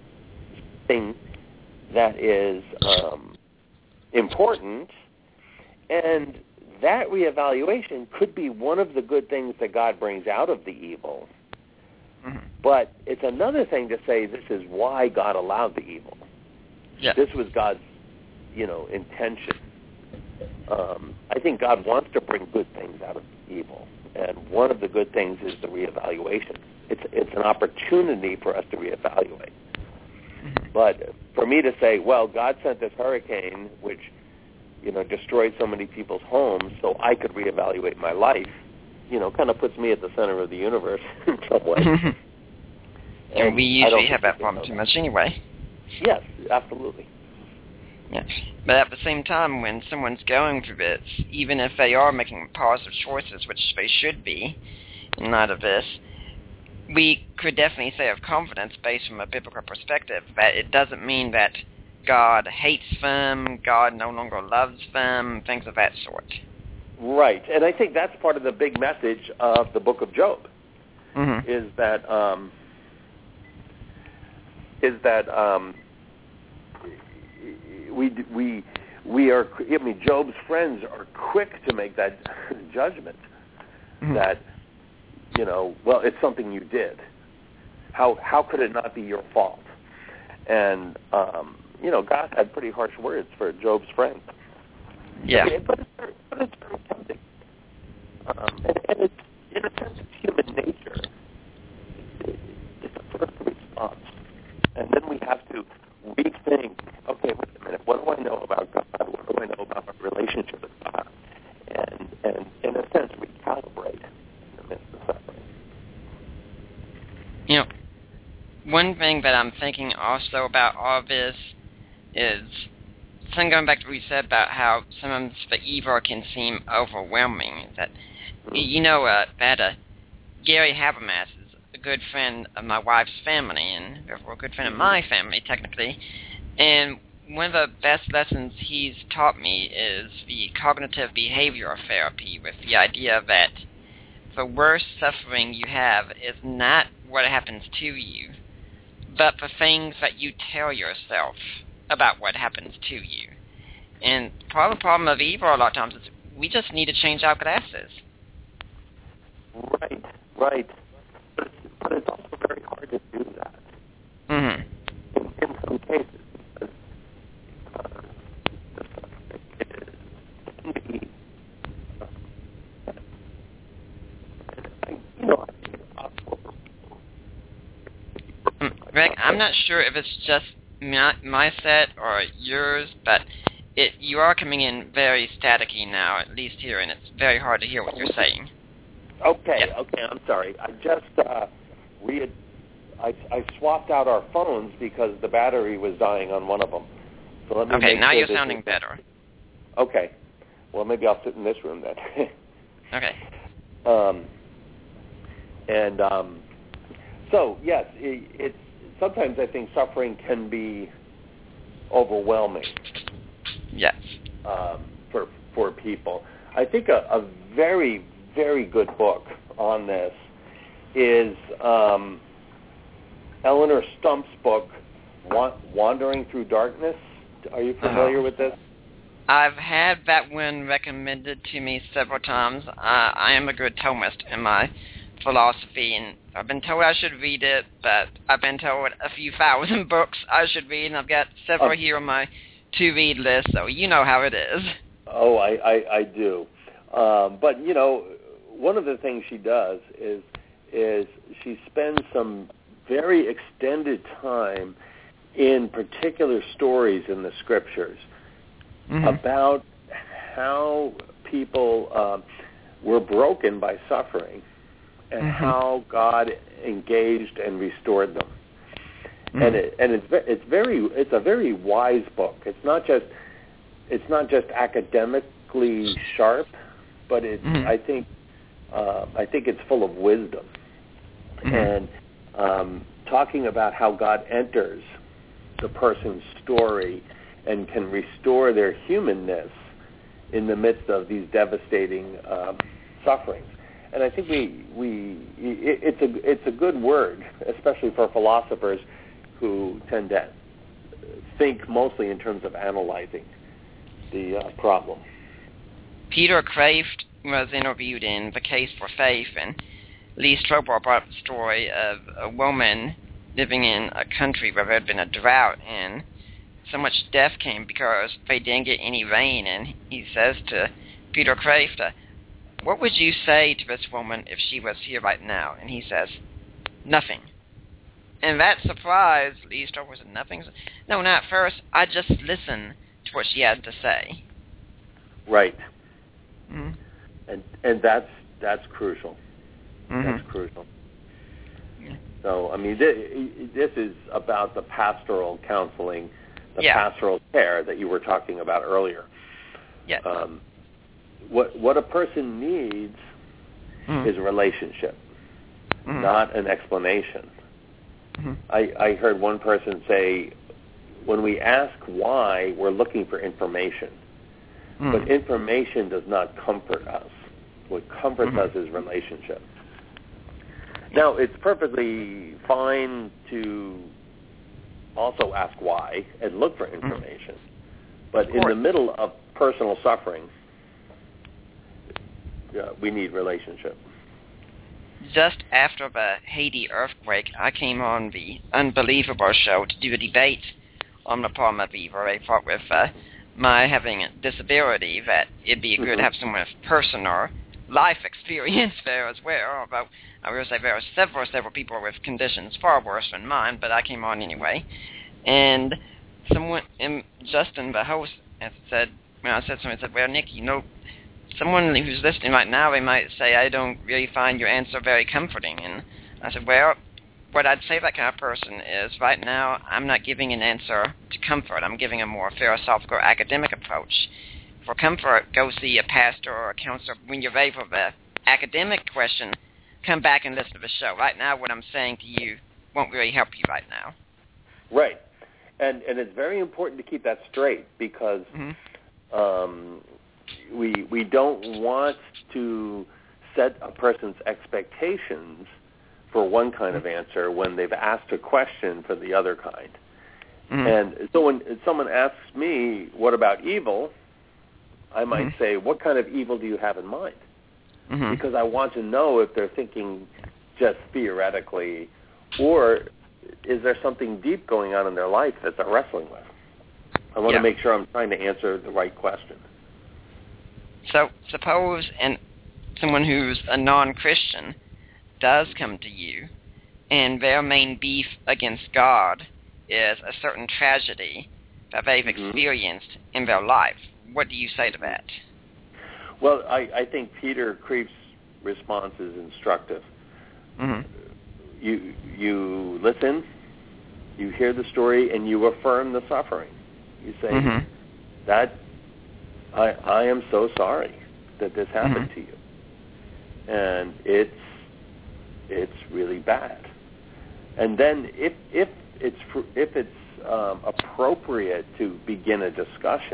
that is important. And that reevaluation could be one of the good things that God brings out of the evil. Mm-hmm. But it's another thing to say this is why God allowed the evil. Yeah. This was God's, intention. I think God wants to bring good things out of evil, and one of the good things is the reevaluation. It's an opportunity for us to reevaluate. Mm-hmm. But for me to say, well, God sent this hurricane, which destroyed so many people's homes, so I could reevaluate my life, kind of puts me at the center of the universe in some way. And we usually have that problem too much anyway. Yes, absolutely. Yes. But at the same time, when someone's going through this, even if they are making positive choices, which they should be in light of this, we could definitely say with confidence, based from a biblical perspective, that it doesn't mean that God hates them, God no longer loves them, things of that sort. Right. And I think that's part of the big message of the book of Job, mm-hmm. is that we are. Job's friends are quick to make that judgment mm-hmm. that well, it's something you did. How could it not be your fault? And God had pretty harsh words for Job's friends. Yeah. But it's very tempting. And it's, in a sense, it's human nature. It's a first response. And then we have to rethink, okay, wait a minute, what do I know about God? What do I know about my relationship with God? And in a sense, recalibrate in the midst of suffering. One thing that I'm thinking also about all this is, going back to what we said about how sometimes the evil can seem overwhelming. That that Gary Habermas is a good friend of my wife's family, and therefore a good friend of my family, technically. And one of the best lessons he's taught me is the cognitive behavioral therapy, with the idea that the worst suffering you have is not what happens to you, but the things that you tell yourself about what happens to you. And part of the problem of evil a lot of times is we just need to change our glasses. Right. But it's also very hard to do that. Mm-hmm. In some cases, Greg, I'm not sure if it's just my set or yours, but you are coming in very staticky now, at least here, and it's very hard to hear what you're saying. Okay, I'm sorry. I just I swapped out our phones because the battery was dying on one of them. So let me okay, now you're sounding better. Okay. Well, maybe I'll sit in this room then. Okay. So yes, it's sometimes I think suffering can be overwhelming. Yes. For people, I think a very, very good book on this is Eleanor Stump's book, Wandering Through Darkness. Are you familiar with this? I've had that one recommended to me several times. I am a good Thomist in my philosophy, and I've been told I should read it, but I've been told a few thousand books I should read, and I've got several here on my to-read list, so you know how it is. Oh, I do. But, one of the things she does is she spends some very extended time in particular stories in the Scriptures mm-hmm. about how people were broken by suffering and how God engaged and restored them. It's a very wise book. It's not just academically sharp, but I think it's full of wisdom, and talking about how God enters the person's story and can restore their humanness in the midst of these devastating sufferings. And I think it's a good word, especially for philosophers who tend to think mostly in terms of analyzing the problem. Peter Kreeft was interviewed in The Case for Faith, and Lee Strobel brought up the story of a woman living in a country where there had been a drought, and so much death came because they didn't get any rain. And he says to Peter Kreeft, what would you say to this woman if she was here right now? And he says, nothing. And that surprised Lee Strobel. Said, nothing? No, not at first. I just listened to what she had to say. Right. And that's crucial. That's crucial. So, I mean, this is about the pastoral counseling, the pastoral care that you were talking about earlier. Yes. What a person needs is a relationship, not an explanation. I heard one person say, when we ask why, we're looking for information. But information does not comfort us. What comforts us is relationship. Now, it's perfectly fine to also ask why and look for information. But in the middle of personal suffering, we need relationship. Just after the Haiti earthquake, I came on the Unbelievable show to do a debate on the problem of evil. I thought with my having a disability that it'd be good to have someone with personal life experience there as well. Although I will say there are several people with conditions far worse than mine, but I came on anyway. And Justin, the host, said, when I said something, he said, well, Nick, someone who's listening right now, they might say, I don't really find your answer very comforting. And I said, well, what I'd say to that kind of person is, right now, I'm not giving an answer to comfort. I'm giving a more philosophical, academic approach. For comfort, go see a pastor or a counselor. When you're ready for the academic question, come back and listen to the show. Right now, what I'm saying to you won't really help you right now. Right. And it's very important to keep that straight, because we don't want to set a person's expectations for one kind of answer when they've asked a question for the other kind. And so when someone asks me, what about evil, I might say, what kind of evil do you have in mind? Because I want to know if they're thinking just theoretically, or is there something deep going on in their life that they're wrestling with? I want to make sure I'm trying to answer the right question. So suppose someone who's a non-Christian does come to you, and their main beef against God is a certain tragedy that they've experienced in their life. What do you say to that? Well, I think Peter Kreeft's response is instructive. You listen, you hear the story, and you affirm the suffering. You say, that I am so sorry that this happened to you, and it's really bad. And then if it's appropriate to begin a discussion,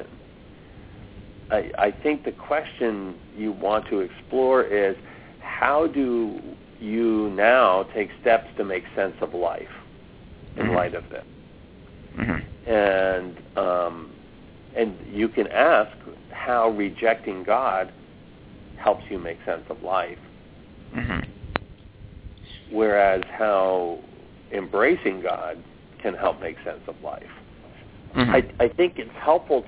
I think the question you want to explore is, how do you now take steps to make sense of life in light of this? And you can ask how rejecting God helps you make sense of life, whereas how embracing God can help make sense of life. I think it's helpful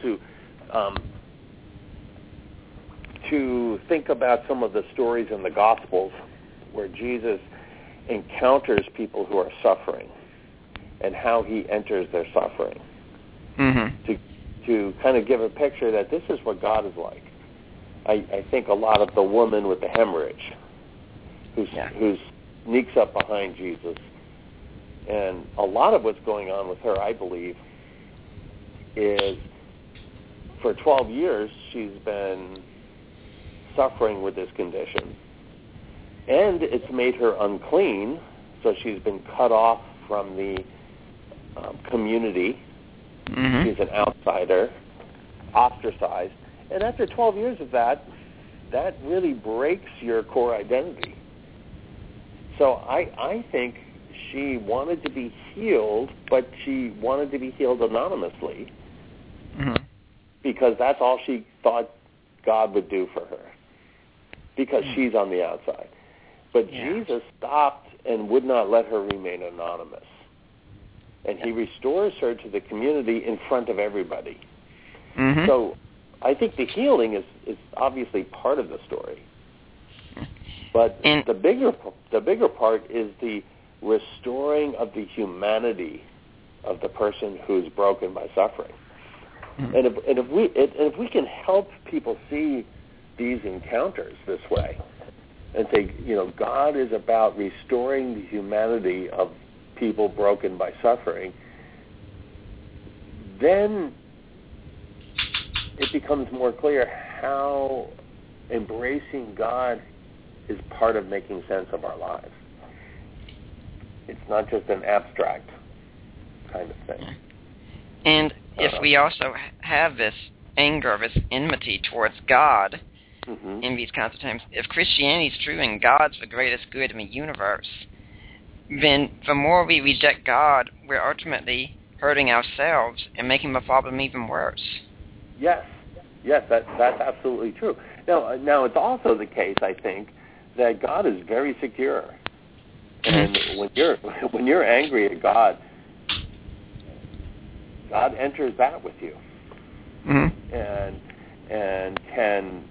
to think about some of the stories in the Gospels where Jesus encounters people who are suffering and how he enters their suffering, to kind of give a picture that this is what God is like. I think a lot of the woman with the hemorrhage. who sneaks up behind Jesus. And a lot of what's going on with her, I believe, is for 12 years she's been suffering with this condition. And it's made her unclean, so she's been cut off from the community. Mm-hmm. She's an outsider, ostracized. And after 12 years of that really breaks your core identity. So I think she wanted to be healed, but she wanted to be healed anonymously, mm-hmm. because that's all she thought God would do for her, because she's on the outside. But Jesus stopped and would not let her remain anonymous. And he restores her to the community in front of everybody. Mm-hmm. So I think the healing is obviously part of the story. But the bigger part is the restoring of the humanity of the person who's broken by suffering. Mm-hmm. And if we can help people see these encounters this way, and say, God is about restoring the humanity of people broken by suffering, then it becomes more clear how embracing God is part of making sense of our lives. It's not just an abstract kind of thing. And if we also have this anger, this enmity towards God, mm-hmm. in these kinds of times, if Christianity is true and God's the greatest good in the universe, then the more we reject God, we're ultimately hurting ourselves and making the problem even worse. Yes, that's absolutely true. Now it's also the case, I think, that God is very secure, and when you're angry at God, God enters that with you, mm-hmm. and can.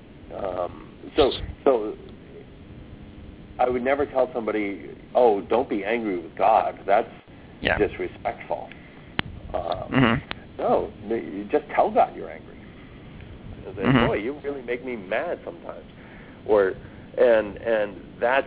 So I would never tell somebody, "Oh, don't be angry with God." That's disrespectful. Mm-hmm. No, you just tell God you're angry. And say, mm-hmm. Boy, you really make me mad sometimes. And that's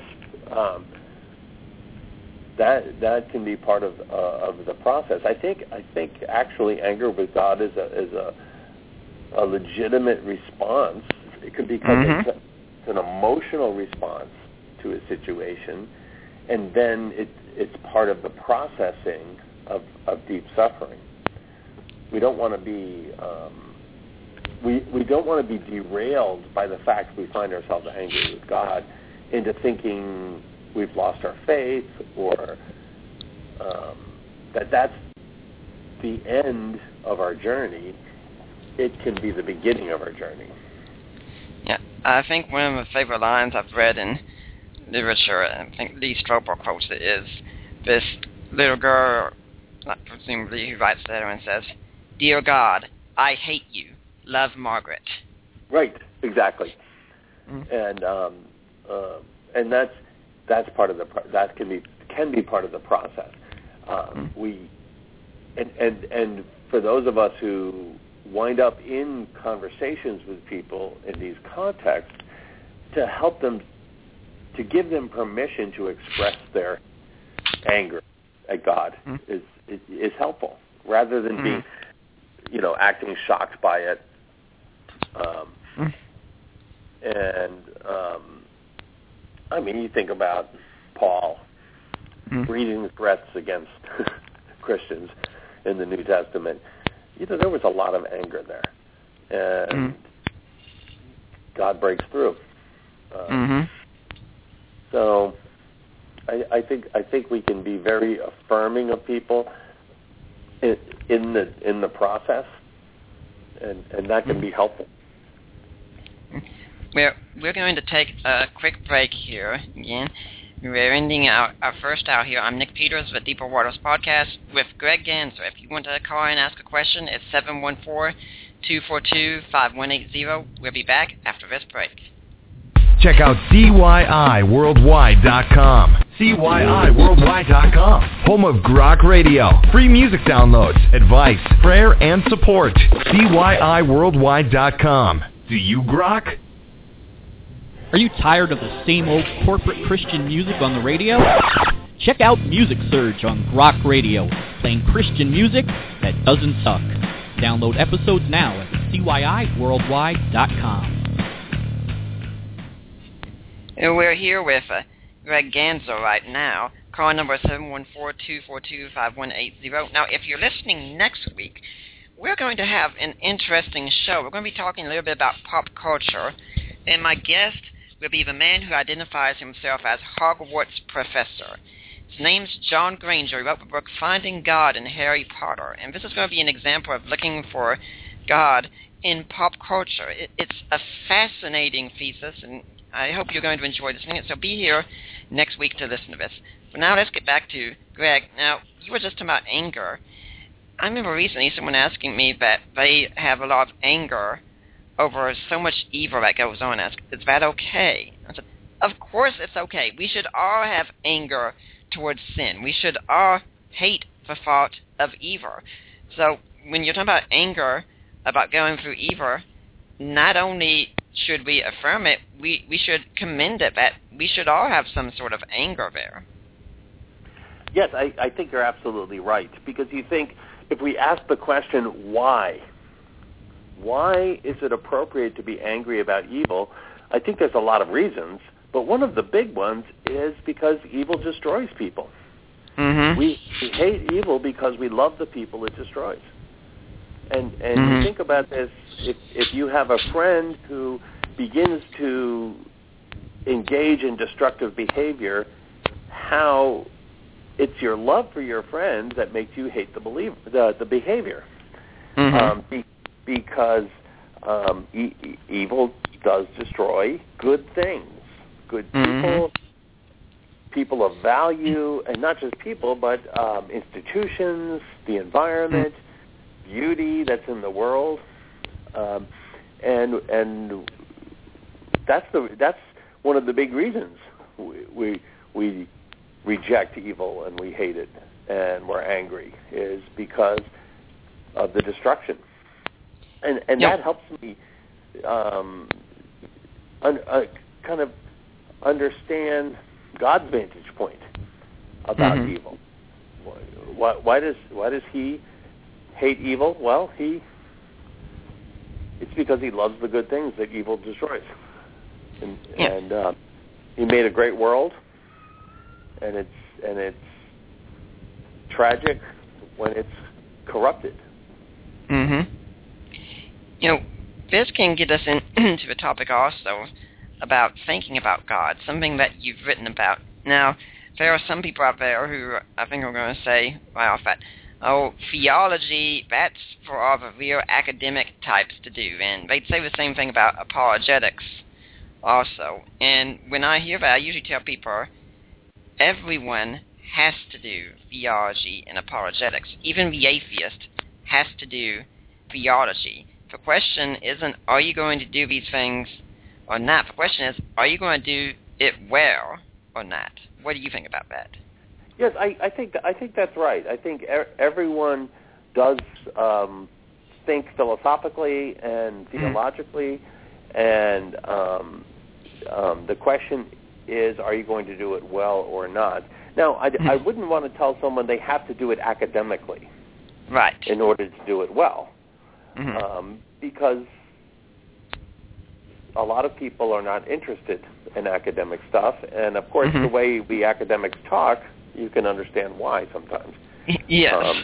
that can be part of the process. I think actually anger with God is a legitimate response. It could be mm-hmm. it's an emotional response to a situation, and then it's part of the processing of deep suffering. We don't want to be we don't want to be derailed by the fact we find ourselves angry with God into thinking we've lost our faith, or that's the end of our journey. It can be the beginning of our journey. Yeah, I think one of my favorite lines I've read in literature, I think Lee Strobel quotes it, is this little girl, presumably, who writes a letter and says, "Dear God, I hate you. Love, Margaret." Right, exactly. Mm-hmm. And that's part of that can be part of the process. We and for those of us who wind up in conversations with people in these contexts, to help them, to give them permission to express their anger at God is helpful, rather than being, acting shocked by it. You think about Paul breathing threats against Christians in the New Testament. There was a lot of anger there, and God breaks through. So I think we can be very affirming of people in the process, and that can be helpful. We're going to take a quick break here again. We're ending our first hour here. I'm Nick Peters with Deeper Waters Podcast with Greg Ganser. If you want to call and ask a question, it's 714-242-5180. We'll be back after this break. Check out CYIWorldwide.com. CYIWorldwide.com. Home of Grok Radio. Free music downloads, advice, prayer, and support. CYIWorldwide.com. Do you grok? Are you tired of the same old corporate Christian music on the radio? Check out Music Surge on Grok Radio, playing Christian music that doesn't suck. Download episodes now at CYIWorldwide.com. We're here with Greg Ganzo right now. Call number 714-242-5180. Now, if you're listening next week, we're going to have an interesting show. We're going to be talking a little bit about pop culture, and my guest will be the man who identifies himself as Hogwarts Professor. His name's John Granger. He wrote the book Finding God in Harry Potter, and this is going to be an example of looking for God in pop culture. It's a fascinating thesis, and I hope you're going to enjoy listening to it, so be here next week to listen to this. But now let's get back to Greg. Now, you were just talking about anger. I remember recently someone asking me that they have a lot of anger over so much evil that goes on. Is that okay? I said, of course it's okay. We should all have anger towards sin. We should all hate the thought of evil. So when you're talking about anger, about going through evil, not only should we affirm it, we should commend it, that we should all have some sort of anger there. Yes, I think you're absolutely right, because you think, if we ask the question, why is it appropriate to be angry about evil, I think there's a lot of reasons, but one of the big ones is because evil destroys people. Mm-hmm. We hate evil because we love the people it destroys. And you think about this, if you have a friend who begins to engage in destructive behavior, how it's your love for your friend that makes you hate the behavior. Mm-hmm. Because evil does destroy good things, good people, people of value, and not just people, but institutions, the environment, beauty that's in the world, and that's one of the big reasons we reject evil and we hate it and we're angry, is because of the destruction. And that helps me kind of understand God's vantage point about evil. Why does he hate evil? Well, it's because he loves the good things that evil destroys. And he made a great world, and it's tragic when it's corrupted. Mm-hmm. You know, this can get us into the topic also about thinking about God, something that you've written about. Now, there are some people out there who I think are going to say right off that, theology, that's for all the real academic types to do. And they'd say the same thing about apologetics also. And when I hear that, I usually tell people, everyone has to do theology and apologetics. Even the atheist has to do theology. The question isn't, are you going to do these things or not? The question is, are you going to do it well or not? What do you think about that? Yes, I think that's right. I think everyone does think philosophically and theologically, and the question is, are you going to do it well or not? Now, I wouldn't want to tell someone they have to do it academically, right, in order to do it well, because a lot of people are not interested in academic stuff, and of course, the way we academics talk, you can understand why sometimes. Yes.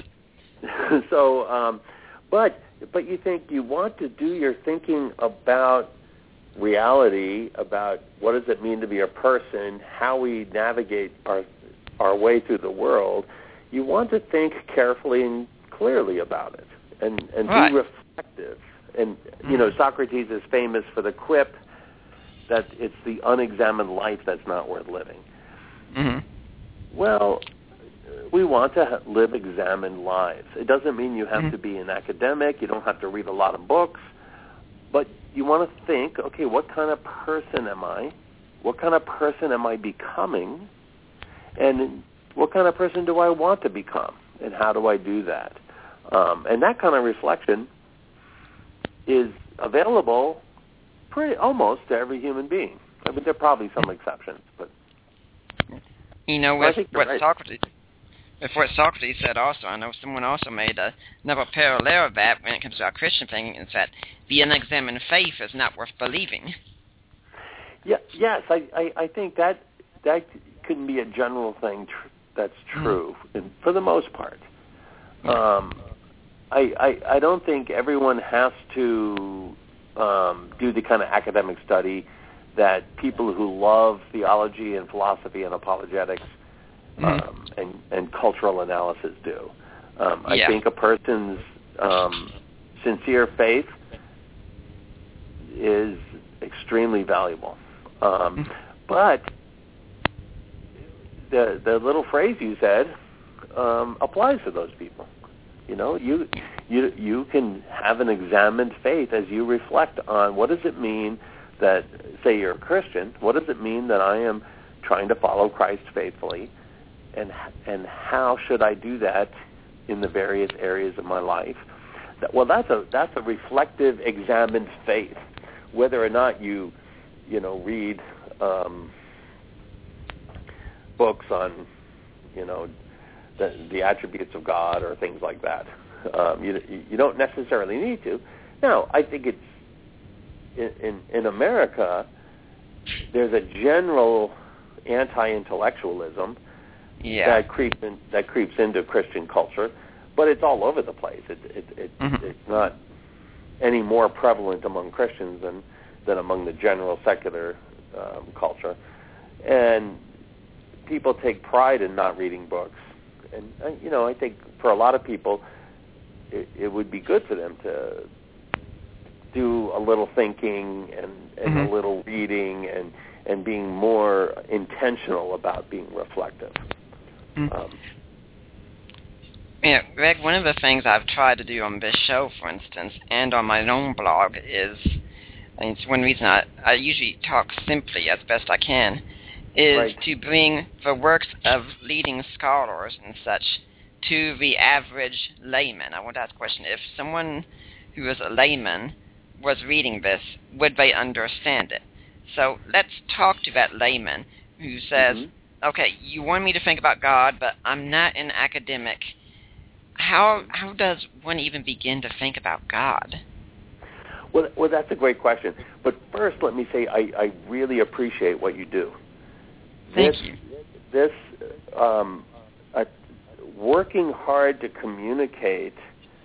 But you think you want to do your thinking about reality, about what does it mean to be a person, how we navigate our way through the world. You want to think carefully and clearly about it, and right, be reflective. And Socrates is famous for the quip that it's the unexamined life that's not worth living. Well, we want to live examined lives. It doesn't mean you have to be an academic. You don't have to read a lot of books. But you want to think, okay, what kind of person am I? What kind of person am I becoming? And what kind of person do I want to become? And how do I do that? And that kind of reflection is available almost to every human being. I mean, there are probably some exceptions, but what Socrates said also, I know someone also made another parallel of that when it comes to our Christian thing, is that the unexamined faith is not worth believing. Yeah, yes, I think that can be a general thing that's true for the most part. I don't think everyone has to do the kind of academic study that people who love theology and philosophy and apologetics and cultural analysis do. I think a person's sincere faith is extremely valuable. But the little phrase you said applies to those people. You can have an examined faith as you reflect on what does it mean that, say you're a Christian, what does it mean that I am trying to follow Christ faithfully, and how should I do that in the various areas of my life? That's a reflective, examined faith. Whether or not you read books on the attributes of God or things like that, you don't necessarily need to. Now, I think it's in America, there's a general anti-intellectualism that creeps into Christian culture, but it's all over the place. It's not any more prevalent among Christians than among the general secular culture, and people take pride in not reading books. And I think for a lot of people, it would be good for them to do a little thinking and a little reading and being more intentional about being reflective. Greg, one of the things I've tried to do on this show, for instance, and on my own blog is, and it's one reason I usually talk simply as best I can, is to bring the works of leading scholars and such to the average layman. I want to ask a question. If someone who is a layman was reading this, would they understand it? So let's talk to that layman who says, okay, you want me to think about God, but I'm not an academic. How does one even begin to think about God? Well, that's a great question. But first, let me say I really appreciate what you do. Thank you. This working hard to communicate.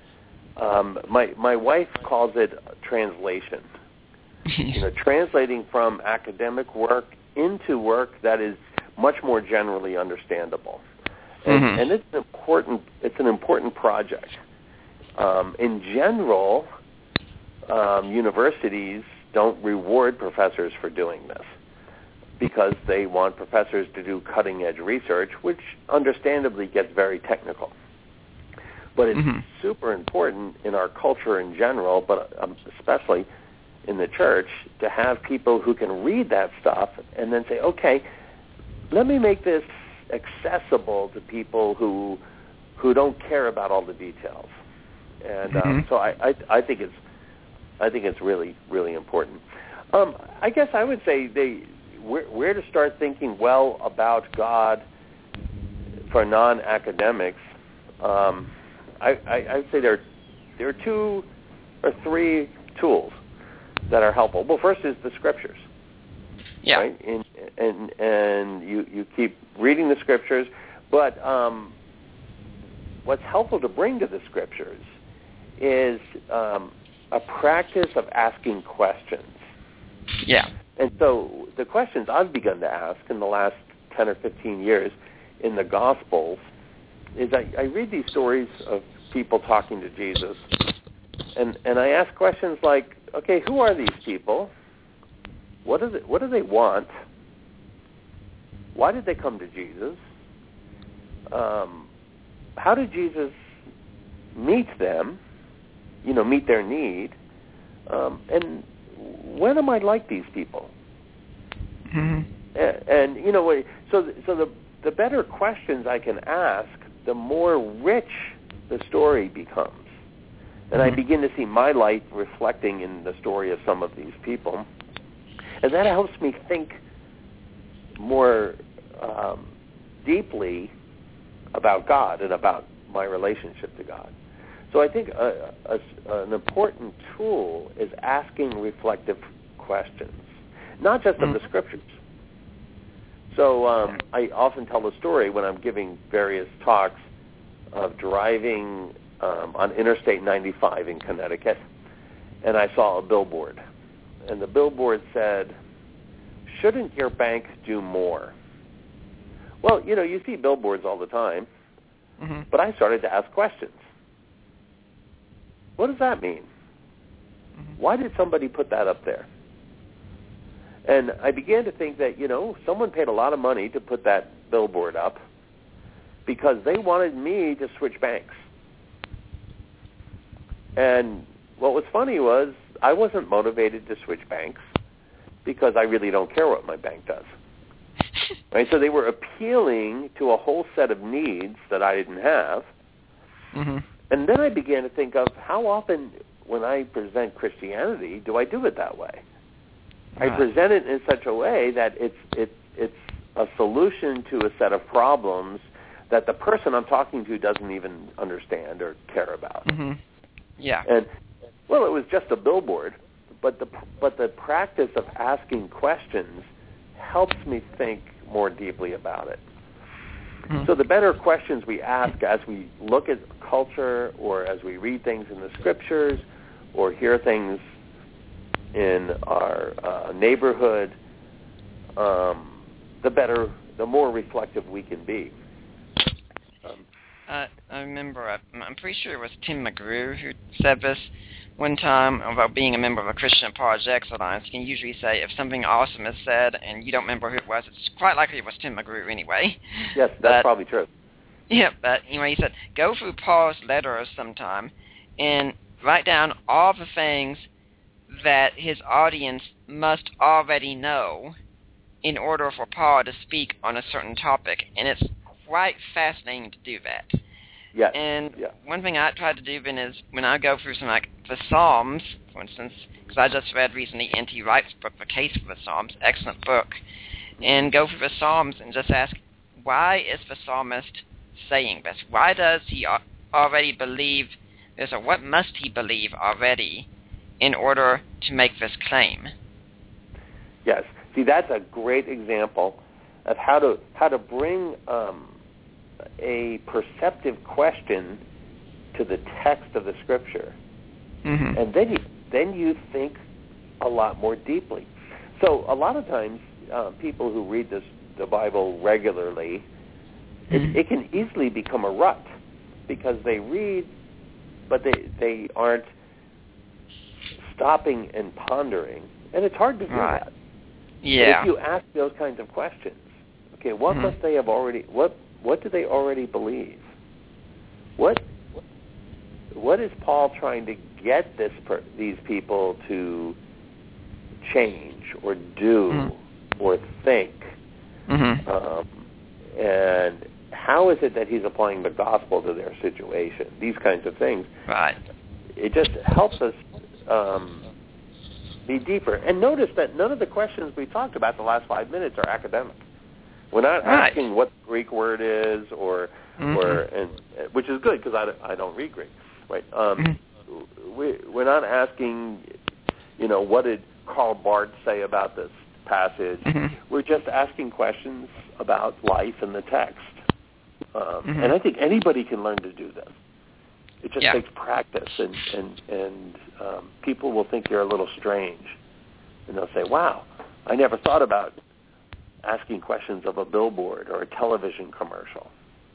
My wife calls it translation. Translating from academic work into work that is much more generally understandable, and it's an important project. In general, universities don't reward professors for doing this, because they want professors to do cutting-edge research, which understandably gets very technical. But it's super important in our culture in general, but especially in the church, to have people who can read that stuff and then say, okay, let me make this accessible to people who don't care about all the details. And so I think it's really, really important. I guess I would say where to start thinking well about God for non-academics. I'd say there are 2 or 3 tools that are helpful. Well, first is the Scriptures. Yeah. Right? And you keep reading the Scriptures, but what's helpful to bring to the Scriptures is a practice of asking questions. Yeah. And so the questions I've begun to ask in the last 10 or 15 years in the Gospels is I read these stories of people talking to Jesus, and I ask questions like, okay, who are these people? What do they want? Why did they come to Jesus? How did Jesus meet them? Meet their need? And when am I like these people? And so the better questions I can ask, the more rich the story becomes. And I begin to see my life reflecting in the story of some of these people. And that helps me think more deeply about God and about my relationship to God. So I think an important tool is asking reflective questions, not just of the Scriptures. So I often tell the story when I'm giving various talks of driving on Interstate 95 in Connecticut, and I saw a billboard. And the billboard said, "Shouldn't your bank do more?" Well, you see billboards all the time, but I started to ask questions. What does that mean? Why did somebody put that up there? And I began to think that, someone paid a lot of money to put that billboard up because they wanted me to switch banks. And what was funny was I wasn't motivated to switch banks because I really don't care what my bank does. Right? So they were appealing to a whole set of needs that I didn't have. And then I began to think of how often when I present Christianity do I do it that way? I present it in such a way that it's a solution to a set of problems that the person I'm talking to doesn't even understand or care about. Yeah. And it was just a billboard, but the practice of asking questions helps me think more deeply about it. So the better questions we ask as we look at culture or as we read things in the Scriptures or hear things in our neighborhood, the more reflective we can be. I remember, I'm pretty sure it was Tim McGrew who said this one time about being a member of a Christian Apologetics Alliance. You can usually say if something awesome is said and you don't remember who it was, it's quite likely it was Tim McGrew anyway. Yes, that's probably true. Yeah, but anyway, he said, go through Paul's letters sometime and write down all the things that his audience must already know in order for Paul to speak on a certain topic. And it's quite fascinating to do that. Yes. And one thing I try to do then is when I go through some, like the Psalms, for instance, because I just read recently N.T. Wright's book, The Case for the Psalms, excellent book, and go through the Psalms and just ask, why is the psalmist saying this? Why does he already believe this, or what must he believe already in order to make this claim? Yes. See, that's a great example of how to bring a perceptive question to the text of the Scripture, and then you think a lot more deeply. So a lot of times, people who read the Bible regularly, it can easily become a rut because they read, but they aren't stopping and pondering, and it's hard to do that. Yeah. But if you ask those kinds of questions, okay, what must they have already? What do they already believe? What is Paul trying to get these people to change or do or think? And how is it that he's applying the gospel to their situation? These kinds of things. Right. It just helps us be deeper. And notice that none of the questions we talked about the last 5 minutes are academic. We're not asking what the Greek word is, or which is good because I don't read Greek, right? We're not asking, what did Karl Barth say about this passage? We're just asking questions about life and the text, and I think anybody can learn to do this. It just takes practice, and people will think you're a little strange, and they'll say, "Wow, I never thought about asking questions of a billboard or a television commercial."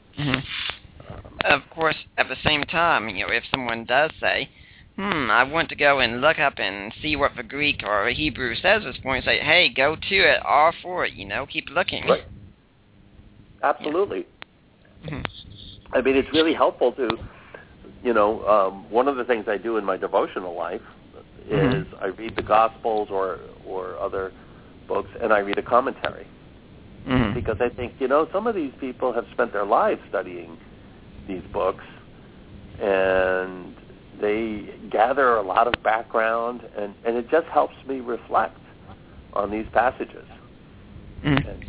Of course, at the same time, if someone does say, I want to go and look up and see what the Greek or Hebrew says at this point, say, hey, go to it, all for it, keep looking. Right. Absolutely. I mean, it's really helpful to, one of the things I do in my devotional life is I read the Gospels or other books, and I read a commentary. Because I think, some of these people have spent their lives studying these books, and they gather a lot of background, and it just helps me reflect on these passages. Mm-hmm.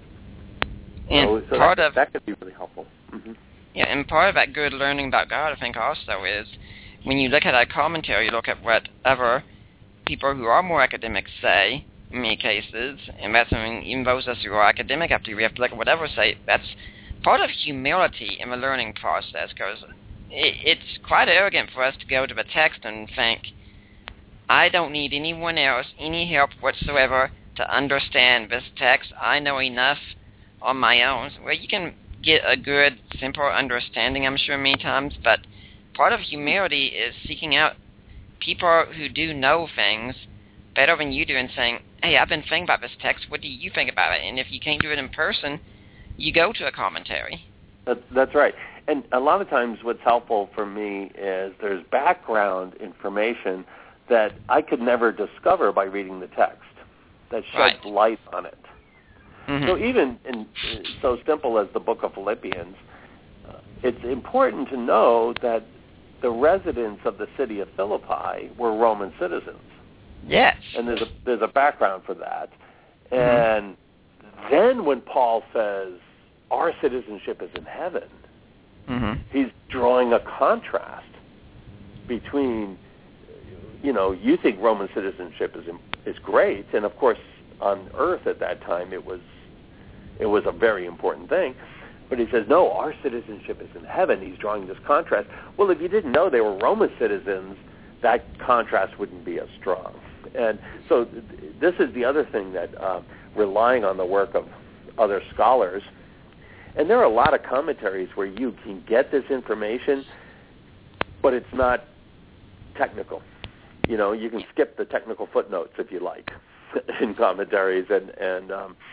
So part that could be really helpful. Mm-hmm. Yeah, and part of that good learning about God, I think, also is when you look at our commentary, you look at what other people who are more academic say, in many cases, and that's, I mean, even those of us who are academic, we have to look at whatever say. That's part of humility in the learning process, because it's quite arrogant for us to go to the text and think, I don't need anyone else, any help whatsoever to understand this text. I know enough on my own. Well, you can get a good, simple understanding, I'm sure, many times, but part of humility is seeking out people who do know things better than you do and saying, hey, I've been thinking about this text, what do you think about it? And if you can't do it in person, you go to a commentary. That's right. And a lot of times what's helpful for me is there's background information that I could never discover by reading the text that sheds light on it. Mm-hmm. So even in so simple as the book of Philippians, it's important to know that the residents of the city of Philippi were Roman citizens. Yes. And there's a background for that. And then when Paul says, our citizenship is in heaven, he's drawing a contrast between, you think Roman citizenship is great, and of course on earth at that time it was a very important thing. But he says, no, our citizenship is in heaven. He's drawing this contrast. Well, if you didn't know they were Roman citizens, that contrast wouldn't be as strong. And so this is the other thing that relying on the work of other scholars, and there are a lot of commentaries where you can get this information, but it's not technical. You can skip the technical footnotes if you like in commentaries, and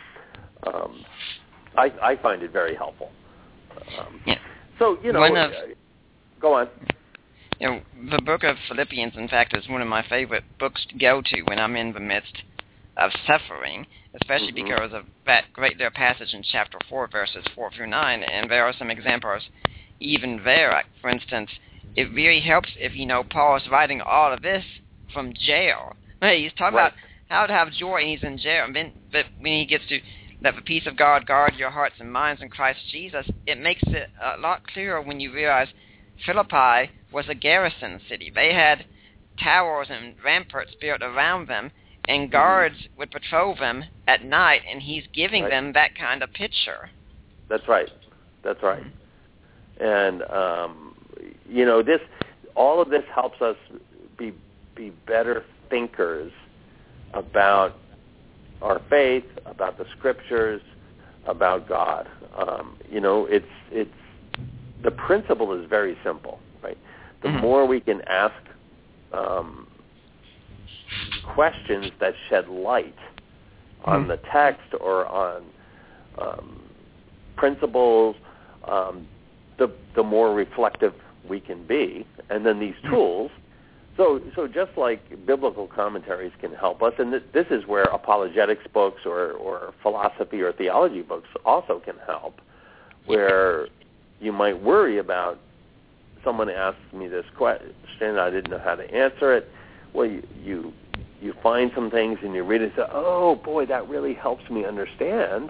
I find it very helpful. So, go on. The book of Philippians, in fact, is one of my favorite books to go to when I'm in the midst of suffering, especially because of that great there passage in chapter 4, verses 4 through 9, and there are some examples even there. For instance, it really helps if Paul is writing all of this from jail. He's talking about how to have joy and he's in jail, but when he gets to let the peace of God guard your hearts and minds in Christ Jesus, it makes it a lot clearer when you realize Philippi was a garrison city. They had towers and ramparts built around them, and guards would patrol them at night, and he's giving them that kind of picture. That's right. And, all of this helps us be better thinkers about our faith, about the scriptures, about God. It's the principle is very simple, right? The more we can ask questions that shed light on the text or on principles, the more reflective we can be. And then these tools. So just like biblical commentaries can help us, and this is where apologetics books or philosophy or theology books also can help, where you might worry about, someone asked me this question, I didn't know how to answer it. Well, you find some things and you read it and say, oh, boy, that really helps me understand,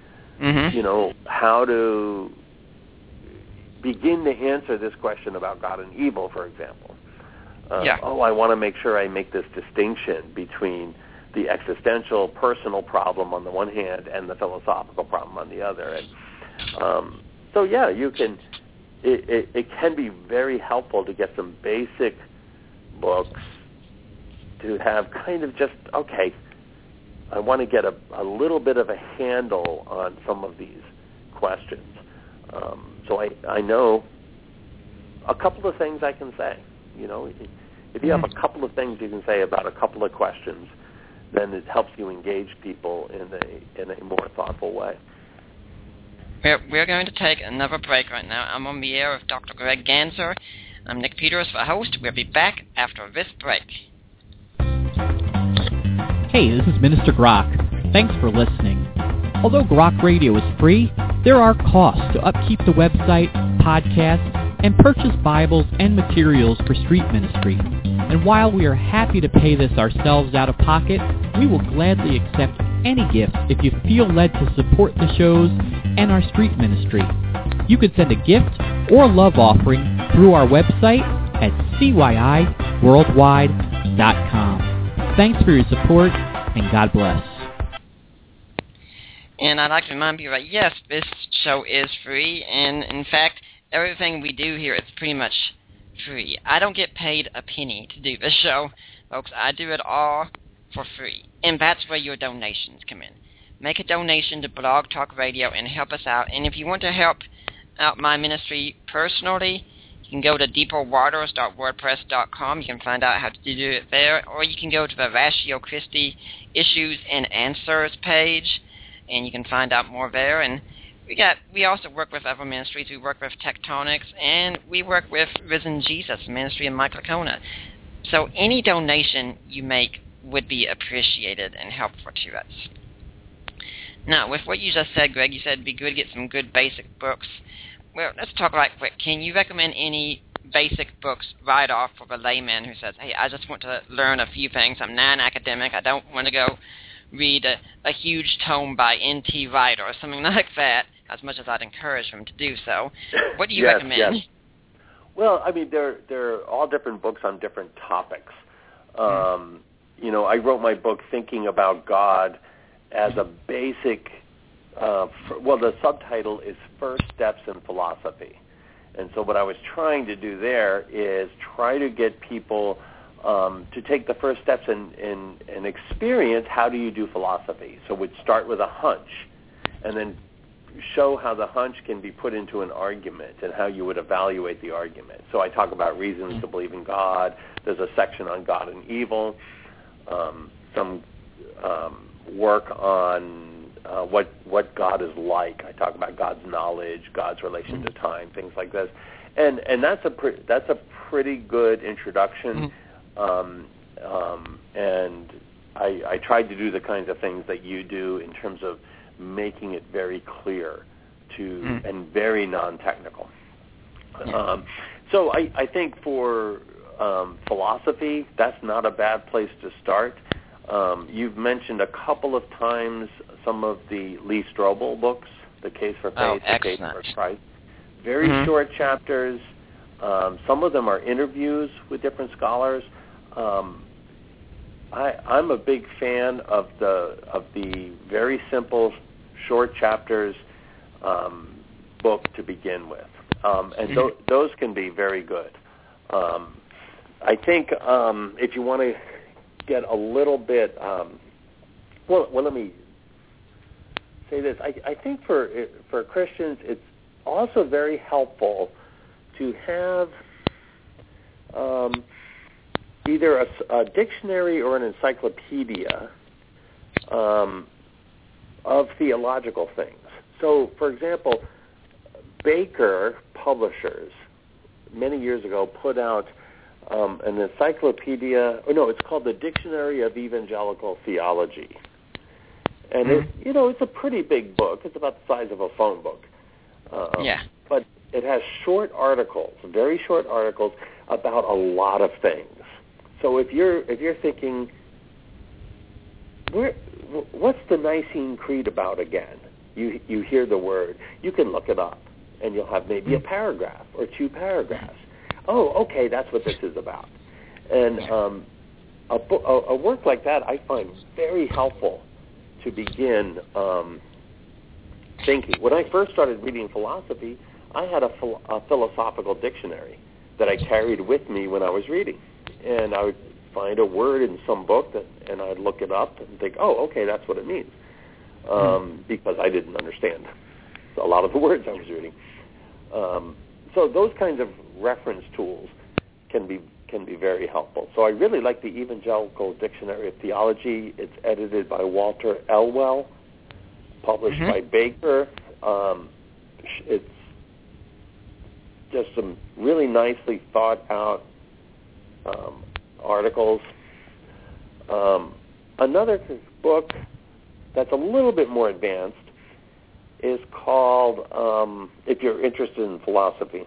how to begin to answer this question about God and evil, for example. Oh, I want to make sure I make this distinction between the existential, personal problem on the one hand and the philosophical problem on the other. And you can. It can be very helpful to get some basic books to have kind of just, okay, I want to get a little bit of a handle on some of these questions. So I know a couple of things I can say. If you have a couple of things you can say about a couple of questions, then it helps you engage people in a more thoughtful way. We're going to take another break right now. I'm on the air with Dr. Greg Ganser. I'm Nick Peters, the host. We'll be back after this break. Hey, this is Minister Grok. Thanks for listening. Although Grok Radio is free, there are costs to upkeep the website, podcast, and purchase Bibles and materials for street ministry. And while we are happy to pay this ourselves out of pocket, We will gladly accept any gift if you feel led to support the shows and our street ministry. You can send a gift or love offering through our website at cyiworldwide.com. Thanks for your support, and God bless. And I'd like to remind you that, yes, this show is free, and in fact, everything we do here is pretty much free. I don't get paid a penny to do this show, folks. I do it all for free, and that's where your donations come in. Make a donation to Blog Talk Radio and help us out, and if you want to help out my ministry personally, you can go to deeperwaters.wordpress.com. You can find out how to do it there, or you can go to the Ratio Christi Issues and Answers page, and you can find out more there. And we also work with other ministries. We work with Tectonics, and we work with Risen Jesus Ministry in Mike Lacona. So any donation you make would be appreciated and helpful to us. Now, with what you just said, Greg, you said it'd be good to get some good basic books. Well, let's talk right quick. Can you recommend any basic books right off for the layman who says, hey, I just want to learn a few things. I'm non-academic. I don't want to go read a huge tome by N.T. Wright or something like that, as much as I'd encourage him to do so. What do you recommend? Yes. Well, I mean, they're all different books on different topics. You know, I wrote my book Thinking About God as a basic, the subtitle is First Steps in Philosophy. And so what I was trying to do there is try to get people to take the first steps and experience how do you do philosophy. So we'd start with a hunch and then show how the hunch can be put into an argument and how you would evaluate the argument. So I talk about reasons to believe in God. There's a section on God and evil, some work on what God is like. I talk about God's knowledge, God's relation to time, things like this, and that's a pretty good introduction. And I tried to do the kinds of things that you do in terms of making it very clear and very non-technical. So I think for philosophy, that's not a bad place to start. You've mentioned a couple of times some of the Lee Strobel books, The Case for Faith, The Case for Christ. Very short chapters. Some of them are interviews with different scholars. I'm a big fan of the very simple, short chapters book to begin with, and those can be very good. I think if you want to get a little bit, let me say this. I think for Christians, it's also very helpful to have either a dictionary or an encyclopedia of theological things. So, for example, Baker Publishers many years ago put out an encyclopedia. It's called the Dictionary of Evangelical Theology, and it's a pretty big book. It's about the size of a phone book. But it has short articles, very short articles about a lot of things. So if you're thinking, what's the Nicene Creed about again? You hear the word, you can look it up, and you'll have maybe a paragraph or two paragraphs. Oh, okay, that's what this is about. And a work like that I find very helpful to begin thinking. When I first started reading philosophy, I had a philosophical dictionary that I carried with me when I was reading. And I would find a word in some book, and I'd look it up and think, oh, okay, that's what it means, because I didn't understand a lot of the words I was reading. So those kinds of reference tools can be very helpful. So I really like the Evangelical Dictionary of Theology. It's edited by Walter Elwell, published by Baker. It's just some really nicely thought out articles. Another book that's a little bit more advanced is called, if you're interested in philosophy,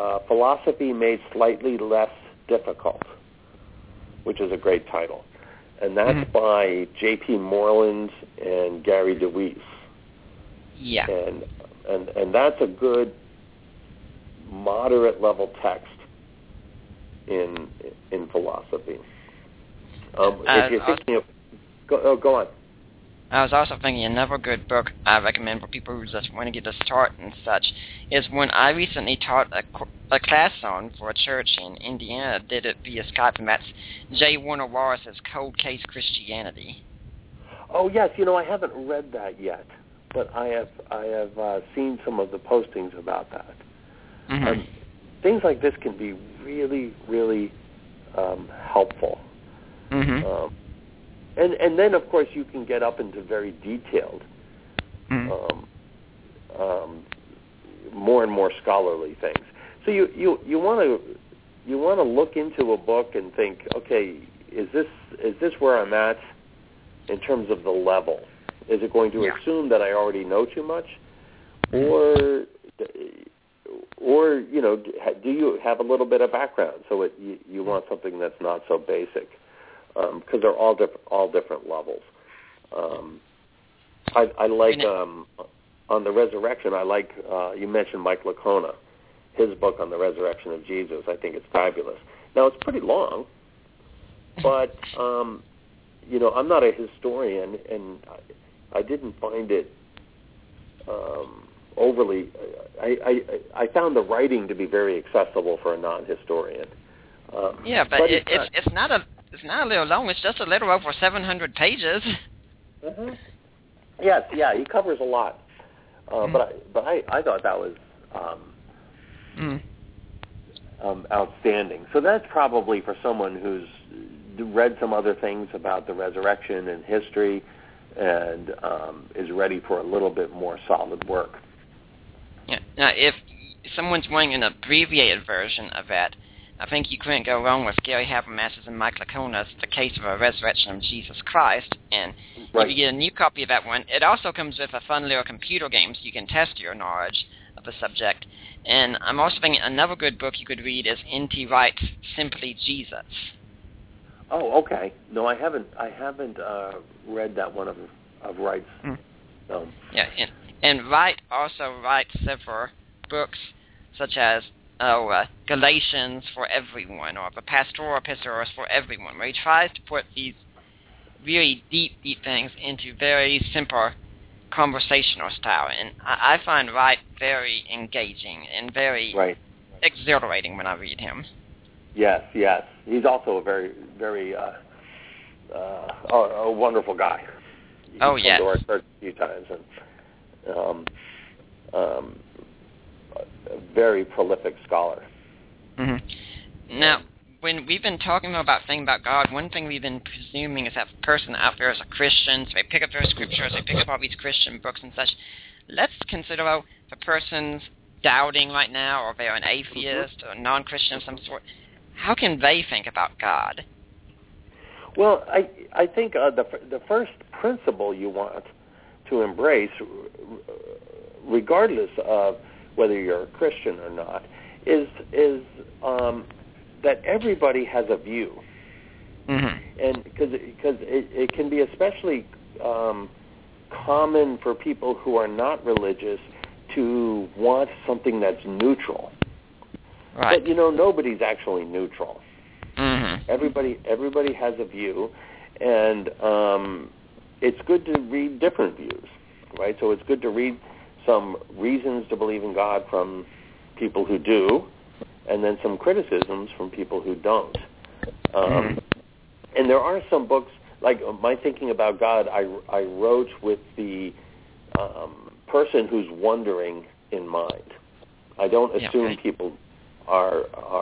Philosophy Made Slightly Less Difficult, which is a great title. and that's by J.P. Moreland and Gary DeWeese. Yeah. And that's a good moderate level text in philosophy. If you're thinking of go on. I was also thinking another good book I recommend for people who just want to get a start and such is one I recently taught a class on for a church in Indiana. Did it via Skype, and that's J. Warner Wallace's Cold Case Christianity. Oh yes, I haven't read that yet, but I have seen some of the postings about that. Mm-hmm. Things like this can be really, really helpful. Mm-hmm. And then, of course, you can get up into very detailed, more and more scholarly things. So you want to look into a book and think, okay, is this where I'm at in terms of the level? Is it going to assume that I already know too much, or do you have a little bit of background? So you want something that's not so basic. Because they're all different levels. I like on the resurrection. I like you mentioned Mike Licona, his book on the resurrection of Jesus. I think it's fabulous. Now it's pretty long, but I'm not a historian, and I didn't find it overly. I found the writing to be very accessible for a non-historian. But it's not a little long. It's just a little over 700 pages. Mm-hmm. Yes, he covers a lot. But I thought that was outstanding. So that's probably for someone who's read some other things about the resurrection and history, and is ready for a little bit more solid work. Yeah. Now, if someone's wanting an abbreviated version of that, I think you couldn't go wrong with Gary Habermas's and Mike Licona's The Case of a Resurrection of Jesus Christ. And if you get a new copy of that one, it also comes with a fun little computer game so you can test your knowledge of the subject. And I'm also thinking another good book you could read is N.T. Wright's Simply Jesus. Oh, okay. No, I haven't read that one of Wright's. No. Yeah, and Wright also writes several books such as Galatians for Everyone, or the Pastoral Epistles for Everyone, where he tries to put these really deep things into very simple conversational style. And I find Wright very engaging and very exhilarating when I read him. Yes. He's also a very, very a wonderful guy. He's come to our church a few times, and a very prolific scholar. Mm-hmm. Now, when we've been talking about things about God, one thing we've been presuming is that the person out there is a Christian, so they pick up their scriptures, they pick up all these Christian books and such. Let's consider the person's doubting right now, or they're an atheist or a non-Christian of some sort. How can they think about God? Well, I think the first principle you want to embrace, regardless of whether you're a Christian or not, is that everybody has a view, and because it can be especially common for people who are not religious to want something that's neutral. Right. But nobody's actually neutral. Mm-hmm. Everybody has a view, and it's good to read different views, right? So it's good to read some reasons to believe in God from people who do, and then some criticisms from people who don't. And there are some books, like My Thinking About God, I wrote with the person who's wondering in mind. I don't assume people are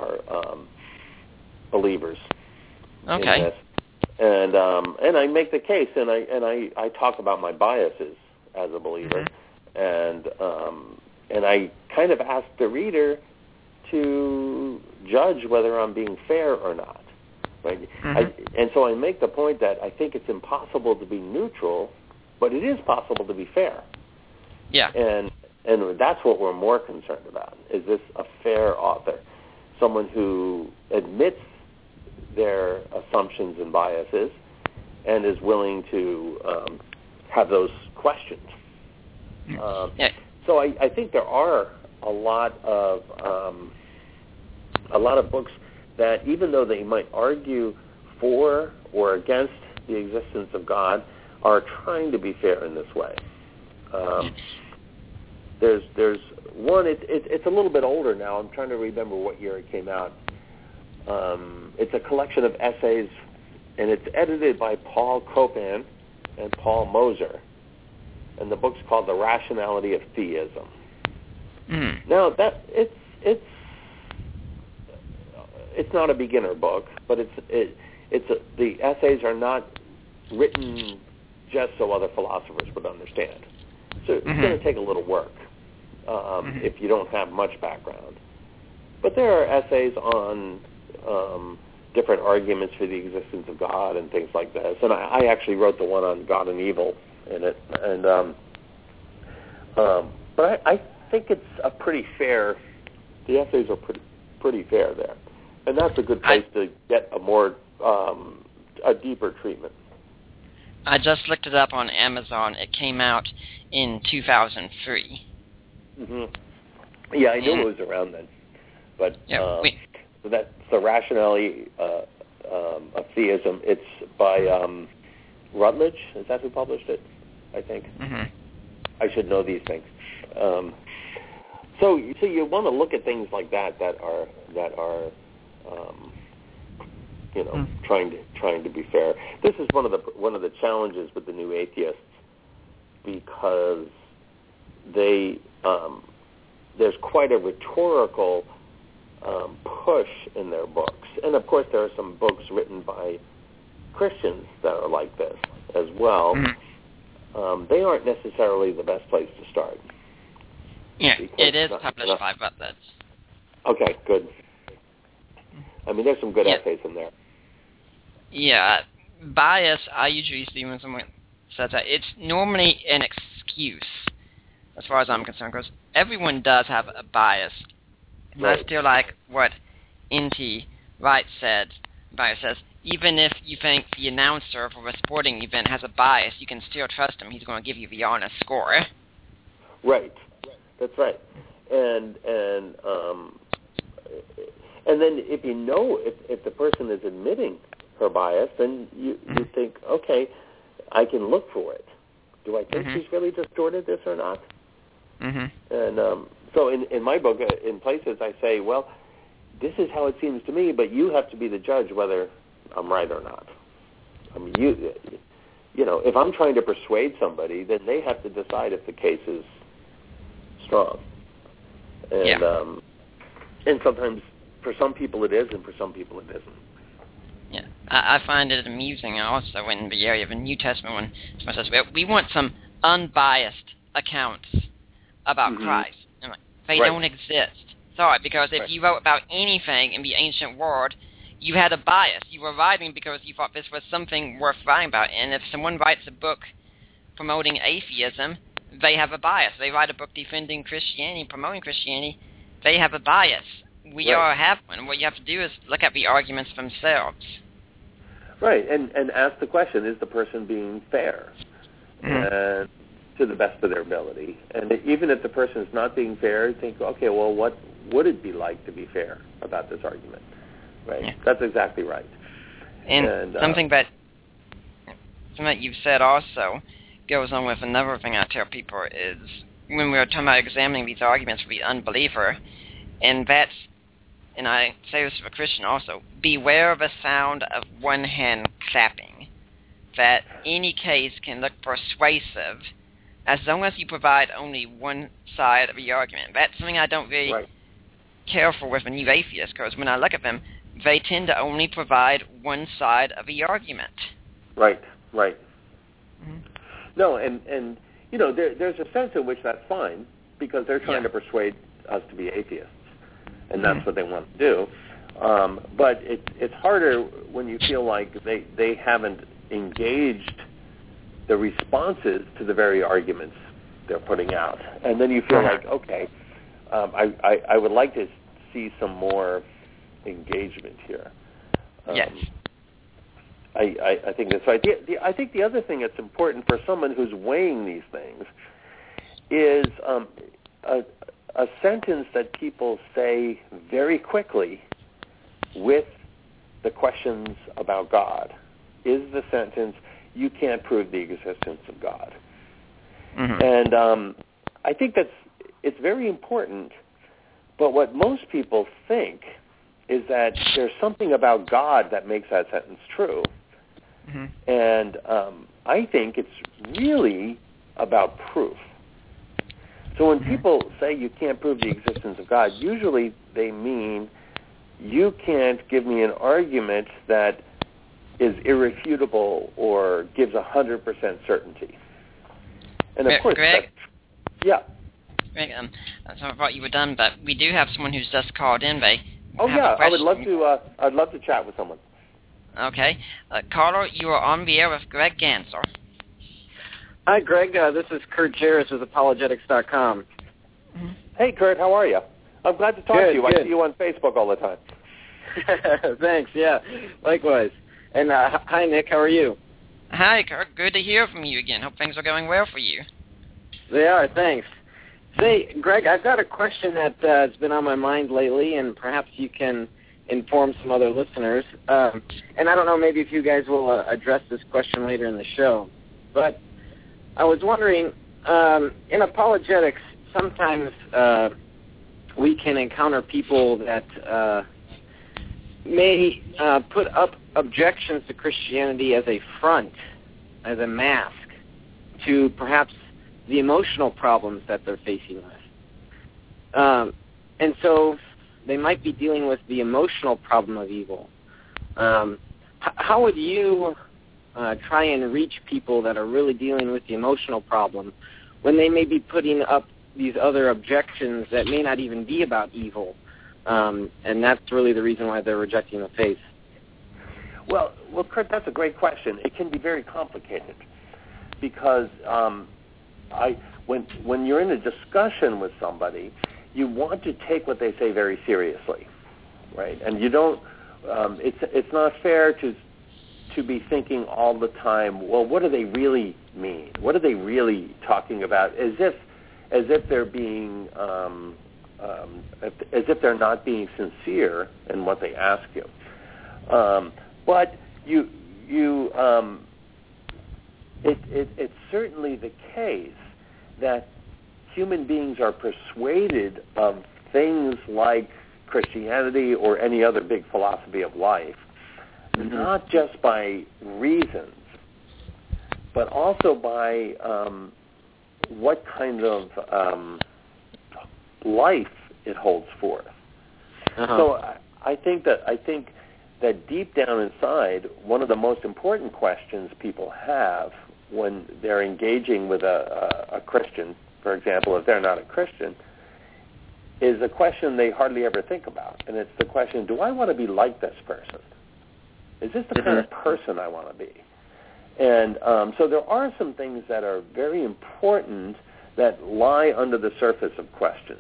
believers in this. And I make the case, and I talk about my biases as a believer, and I kind of ask the reader to judge whether I'm being fair or not, right? And so I make the point that I think it's impossible to be neutral, but it is possible to be fair. Yeah. And that's what we're more concerned about. Is this a fair author? Someone who admits their assumptions and biases and is willing to have those questions. So I think there are a lot of books that, even though they might argue for or against the existence of God, are trying to be fair in this way. There's one. It's a little bit older now. I'm trying to remember what year it came out. It's a collection of essays, and it's edited by Paul Copan and Paul Moser, and the book's called The Rationality of Theism. Now that it's not a beginner book, but the essays are not written just so other philosophers would understand. So it's going to take a little work if you don't have much background. But there are essays on different arguments for the existence of God and things like this. And I actually wrote the one on God and evil in it. And but I think it's a pretty fair. The essays are pretty fair there, and that's a good place to get a deeper treatment. I just looked it up on Amazon. It came out in 2003. Yeah, I knew it was around then. But so that's The Rationality of Theism. It's by Rutledge. Is that who published it? I think. I should know these things. So you want to look at things like that are trying to be fair. This is one of the challenges with the new atheists, because there's quite a rhetorical push in their books, and of course there are some books written by Christians that are like this as well. They aren't necessarily the best place to start. Yeah, it is published by Rutledge. Okay, good. I mean, there's some good essays in there. Yeah, bias, I usually see when someone says that, it's normally an excuse, as far as I'm concerned, because everyone does have a bias. Right. I still like what N.T. Wright said. Bias says, even if you think the announcer for a sporting event has a bias, you can still trust him. He's going to give you the honest score. Right. That's right. And then if you know if the person is admitting her bias, then you think, okay, I can look for it. Do I think she's really distorted this or not? And so in my book, in places, I say, well, this is how it seems to me, but you have to be the judge whether I'm right or not. I mean, you know, if I'm trying to persuade somebody, then they have to decide if the case is strong. And and sometimes for some people it is, and for some people it isn't. Yeah, I find it amusing also in the area of the New Testament when someone says, well, we want some unbiased accounts about Christ. And like, they don't exist. Sorry, because if you wrote about anything in the ancient world, you had a bias. You were writing because you thought this was something worth writing about. And if someone writes a book promoting atheism, they have a bias. They write a book defending Christianity, promoting Christianity, they have a bias. We all have one. What you have to do is look at the arguments themselves. Right, and ask the question, is the person being fair? And to the best of their ability. And even if the person is not being fair, think, okay, well, what would it be like to be fair about this argument? Right? Yeah. That's exactly right. And something that you've said also goes on with another thing I tell people is when we're talking about examining these arguments for the unbeliever, and I say this for a Christian also, beware of the sound of one hand clapping. That any case can look persuasive as long as you provide only one side of the argument. That's something I don't really care for with a new atheist, because when I look at them, they tend to only provide one side of the argument. Right. No, and you know, there's a sense in which that's fine, because they're trying to persuade us to be atheists, and that's what they want to do. But it's harder when you feel like they haven't engaged the responses to the very arguments they're putting out. And then you feel like, okay, I would like to see some more engagement here. I think that's right. I think the other thing that's important for someone who's weighing these things is a sentence that people say very quickly with the questions about God is the sentence, "You can't prove the existence of God." Mm-hmm. And I think it's very important, but what most people think is that there's something about God that makes that sentence true. Mm-hmm. And I think it's really about proof. So when people say you can't prove the existence of God, usually they mean you can't give me an argument that is irrefutable or gives 100% certainty. And of course, Greg? Yeah. Greg, sorry I thought you were done, but we do have someone who's just called in. I would love to. I'd love to chat with someone. Okay, caller, you are on the air with Greg Ganser. Hi, Greg. This is Kurt Jarris with Apologetics.com. Hey, Kurt, how are you? I'm glad to talk to you. Good. I see you on Facebook all the time. Thanks. Yeah, likewise. And hi, Nick. How are you? Hi, Kurt. Good to hear from you again. Hope things are going well for you. They are. Thanks. Say, Greg, I've got a question that has been on my mind lately, and perhaps you can inform some other listeners. And I don't know, maybe if you guys will address this question later in the show. But I was wondering, in apologetics, sometimes we can encounter people that may put up objections to Christianity as a front, as a mask, to perhaps the emotional problems that they're facing with. And so they might be dealing with the emotional problem of evil. How would you try and reach people that are really dealing with the emotional problem when they may be putting up these other objections that may not even be about evil? And that's really the reason why they're rejecting the faith. Well, Kurt, that's a great question. It can be very complicated because when you're in a discussion with somebody, you want to take what they say very seriously, right? And you don't. It's not fair to be thinking all the time, well, what do they really mean? What are they really talking about? As if they're being as if they're not being sincere in what they ask you. But it's certainly the case that human beings are persuaded of things like Christianity or any other big philosophy of life, not just by reasons, but also by what kind of life it holds forth. So I think that deep down inside, one of the most important questions people have when they're engaging with a Christian, for example, if they're not a Christian, is a question they hardly ever think about. And it's the question, do I want to be like this person? Is this the kind of person I want to be? And so there are some things that are very important that lie under the surface of questions.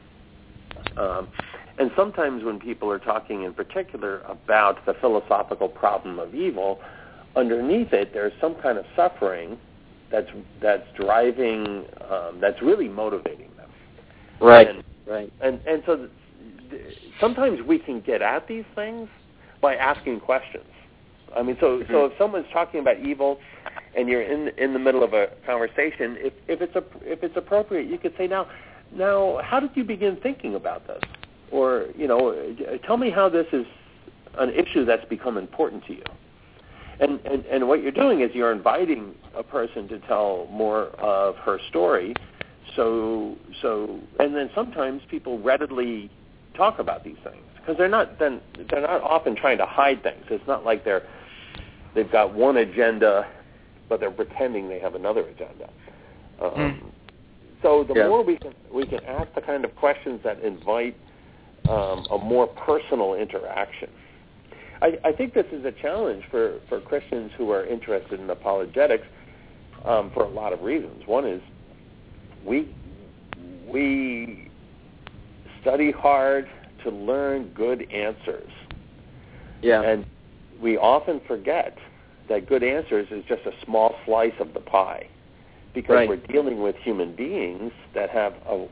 And sometimes when people are talking in particular about the philosophical problem of evil, underneath it there's some kind of suffering that's driving, that's really motivating them. Right. And so sometimes we can get at these things by asking questions. I mean, so if someone's talking about evil, and you're in the middle of a conversation, if it's appropriate, you could say, now, how did you begin thinking about this? Or, tell me how this is an issue that's become important to you. And what you're doing is you're inviting a person to tell more of her story. So and then sometimes people readily talk about these things because they're not often trying to hide things. It's not like they've got one agenda, but they're pretending they have another agenda. So the more we can ask the kind of questions that invite a more personal interaction. I think this is a challenge for Christians who are interested in apologetics for a lot of reasons. One is we study hard to learn good answers. Yeah. And we often forget that good answers is just a small slice of the pie, because we're dealing with human beings that have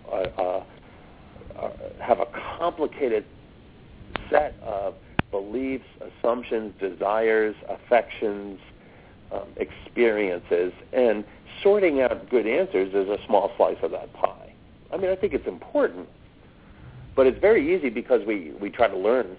a complicated set of beliefs, assumptions, desires, affections, experiences, and sorting out good answers is a small slice of that pie. I mean, I think it's important, but it's very easy because we try to learn,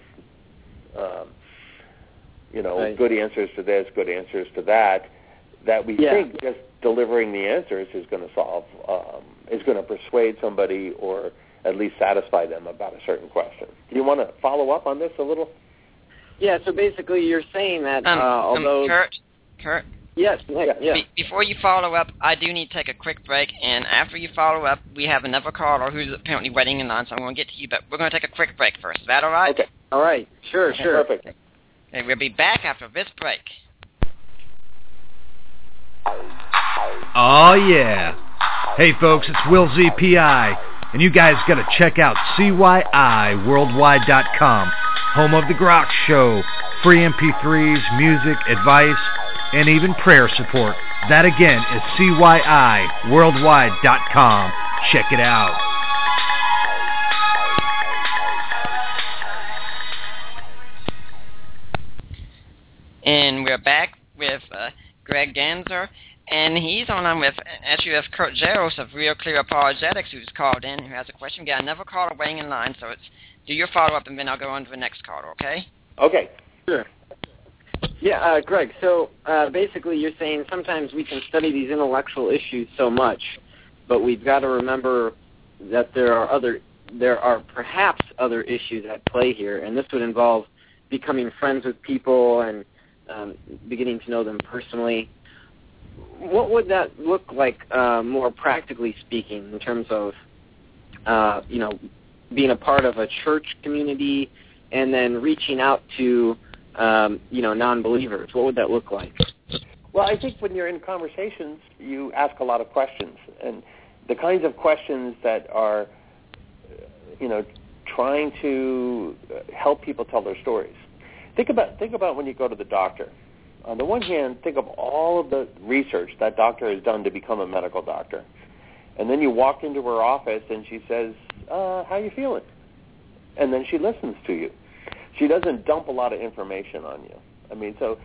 good answers to this, good answers to that we think just delivering the answers is going to solve, is going to persuade somebody or at least satisfy them about a certain question. Do you want to follow up on this a little? Yeah, so basically you're saying that although... Kurt? Yes, Before you follow up, I do need to take a quick break, and after you follow up, we have another caller who's apparently waiting in line, so I'm going to get to you, but we're going to take a quick break first. Is that all right? Okay. All right. Sure. Perfect. Okay, we'll be back after this break. Oh, yeah. Hey, folks, it's Will ZPI, and you guys got to check out CYIWorldwide.com, home of The Grok Show, free MP3s, music, advice, and even prayer support. That, again, is CYIWorldwide.com. Check it out. And we're back with Greg Ganser, and he's on with SUS Kurt Jaros of Real Clear Apologetics, who's called in, who has a question. We got another caller waiting in line, so do your follow-up, and then I'll go on to the next caller, okay? Okay. Sure. Yeah, Greg, so basically you're saying sometimes we can study these intellectual issues so much, but we've got to remember that there are perhaps other issues at play here, and this would involve becoming friends with people and beginning to know them personally. What would that look like more practically speaking in terms of, being a part of a church community and then reaching out to non-believers? What would that look like? Well, I think when you're in conversations, you ask a lot of questions, and the kinds of questions that are, trying to help people tell their stories. Think about when you go to the doctor. On the one hand, think of all of the research that doctor has done to become a medical doctor. And then you walk into her office and she says, how you feeling? And then she listens to you. She doesn't dump a lot of information on you. I mean, so,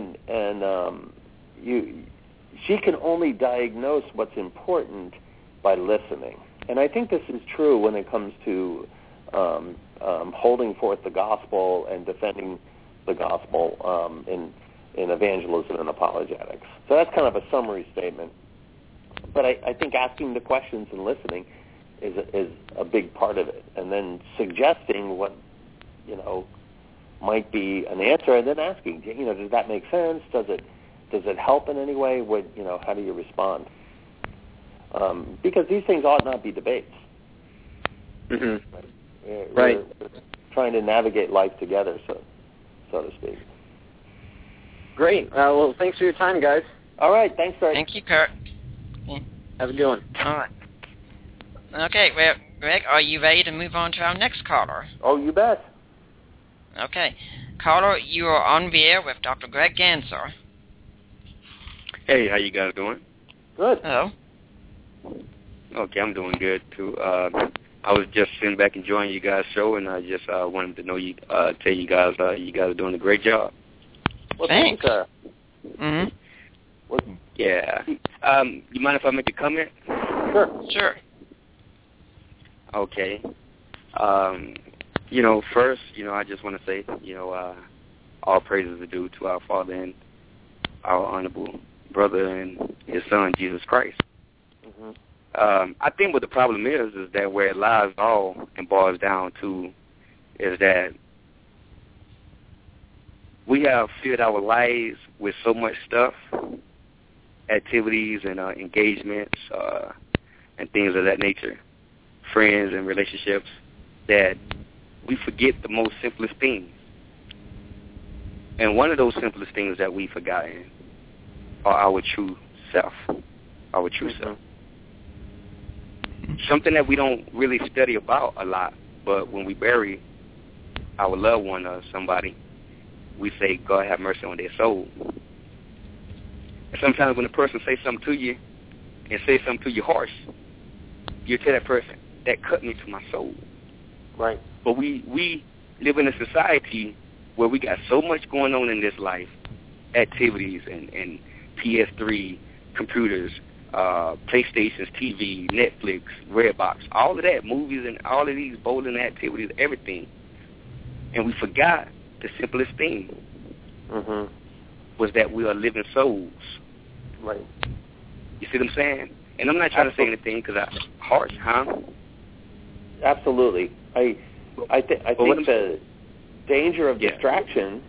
she can only diagnose what's important by listening. And I think this is true when it comes to holding forth the gospel and defending the gospel in evangelism and apologetics. So that's kind of a summary statement. But I think asking the questions and listening is a big part of it, and then suggesting what might be an answer, and then asking, does that make sense? Does it help in any way? How do you respond? Because these things ought not be debates. Mm-hmm. We're trying to navigate life together, so to speak. Great. Well, thanks for your time, guys. All right. Thanks, Greg. Thank you, Kurt. Have a good one. All right. Okay, well, Greg, are you ready to move on to our next caller? Oh, you bet. Okay. Caller, you are on the air with Dr. Greg Ganser. Hey, how you guys doing? Good. Hello. Okay, I'm doing good, too. I was just sitting back enjoying you guys' show, and I just wanted to tell you guys are doing a great job. Well, thanks. Mm-hmm. Yeah. You mind if I make a comment? Sure. Okay. First, I just want to say, all praises are due to our Father and our honorable brother and his son, Jesus Christ. Mm-hmm. I think what the problem is that where it lies all and boils down to is that we have filled our lives with so much stuff, activities and engagements and things of that nature, friends and relationships, that we forget the most simplest things. And one of those simplest things that we've forgotten are our true self, our true self. Something that we don't really study about a lot, but when we bury our loved one or somebody, we say, God have mercy on their soul. Sometimes when a person says something to you and says something to you harsh, you tell that person, that cut me to my soul. Right. But we live in a society where we got so much going on in this life, activities and PS3, computers, PlayStations, TV, Netflix, Redbox, all of that, movies and all of these bowling activities, everything. And we forgot the simplest thing was that we are living souls. Right. You see what I'm saying? And I'm not trying to say anything because I'm harsh, huh? Absolutely. I think the danger of distraction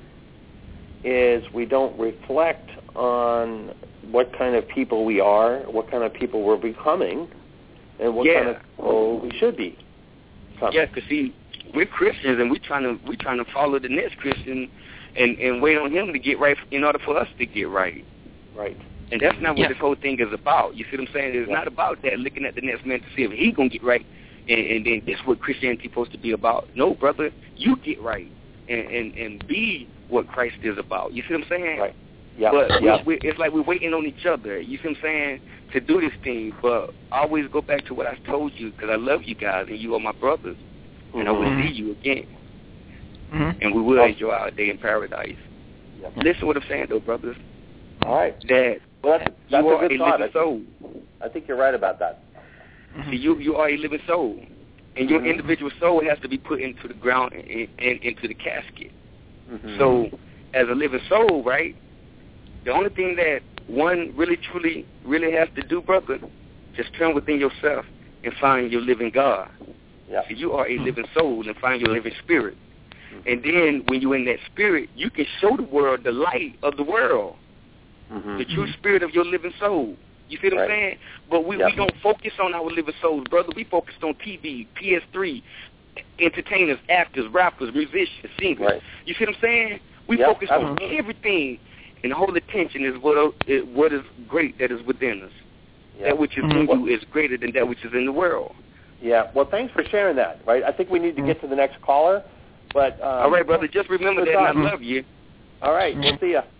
is we don't reflect on what kind of people we are, what kind of people we're becoming, and what kind of people we should be becoming. Yeah, because see, we're Christians and we're trying to follow the next Christian and wait on him to get right in order for us to get right. Right. And that's not what this whole thing is about. You see what I'm saying? It's not about that, looking at the next man to see if he's going to get right, and then that's what Christianity is supposed to be about. No, brother, you get right and be what Christ is about. You see what I'm saying? Right. Yeah. But it's like we're waiting on each other, you see what I'm saying, to do this thing. But I always go back to what I told you, because I love you guys, and you are my brothers, and I will see you again. And we will enjoy our day in paradise. Yep. Listen to what I'm saying, though, brothers. All right. That that's you a are good a thought. living soul. I think you're right about that. See, you are a living soul. And your individual soul has to be put into the ground and into the casket. So, as a living soul, right, the only thing that one really, truly, really has to do, brother, just turn within yourself and find your living God. Yep. So you are a living soul and find your living spirit. And then when you're in that spirit, you can show the world the light of the world, the true spirit of your living soul. You see what I'm saying? But we don't focus on our living souls, brother. We focused on TV, PS3, entertainers, actors, rappers, musicians, singers. Right. You see what I'm saying? We focus on everything, and the whole attention is what is great that is within us. That which is in you is greater than that which is in the world. Yeah. Well, thanks for sharing that. Right. I think we need to get to the next caller. But all right, brother. Just remember that, and I love you. All right. We'll see you.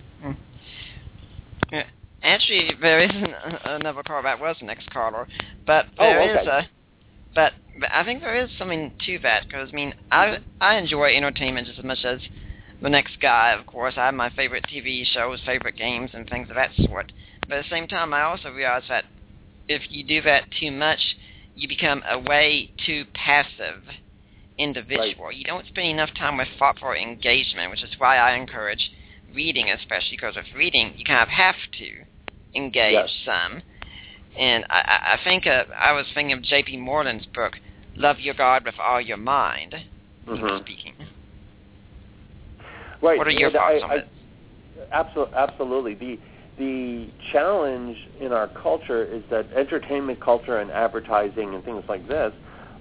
Actually, there is another caller. That was the next caller, but there is but I think there is something to that, because I mean, I enjoy entertainment just as much as the next guy. Of course, I have my favorite TV shows, favorite games, and things of that sort. But at the same time, I also realize that if you do that too much, you become a way too passive individual. Right. You don't spend enough time with thoughtful engagement, which is why I encourage reading, especially because with reading, you kind of have to engage some. And I think I was thinking of J.P. Moreland's book, Love Your God with All Your Mind, speaking. Right. What are your thoughts on it? Absolutely. The challenge in our culture is that entertainment culture and advertising and things like this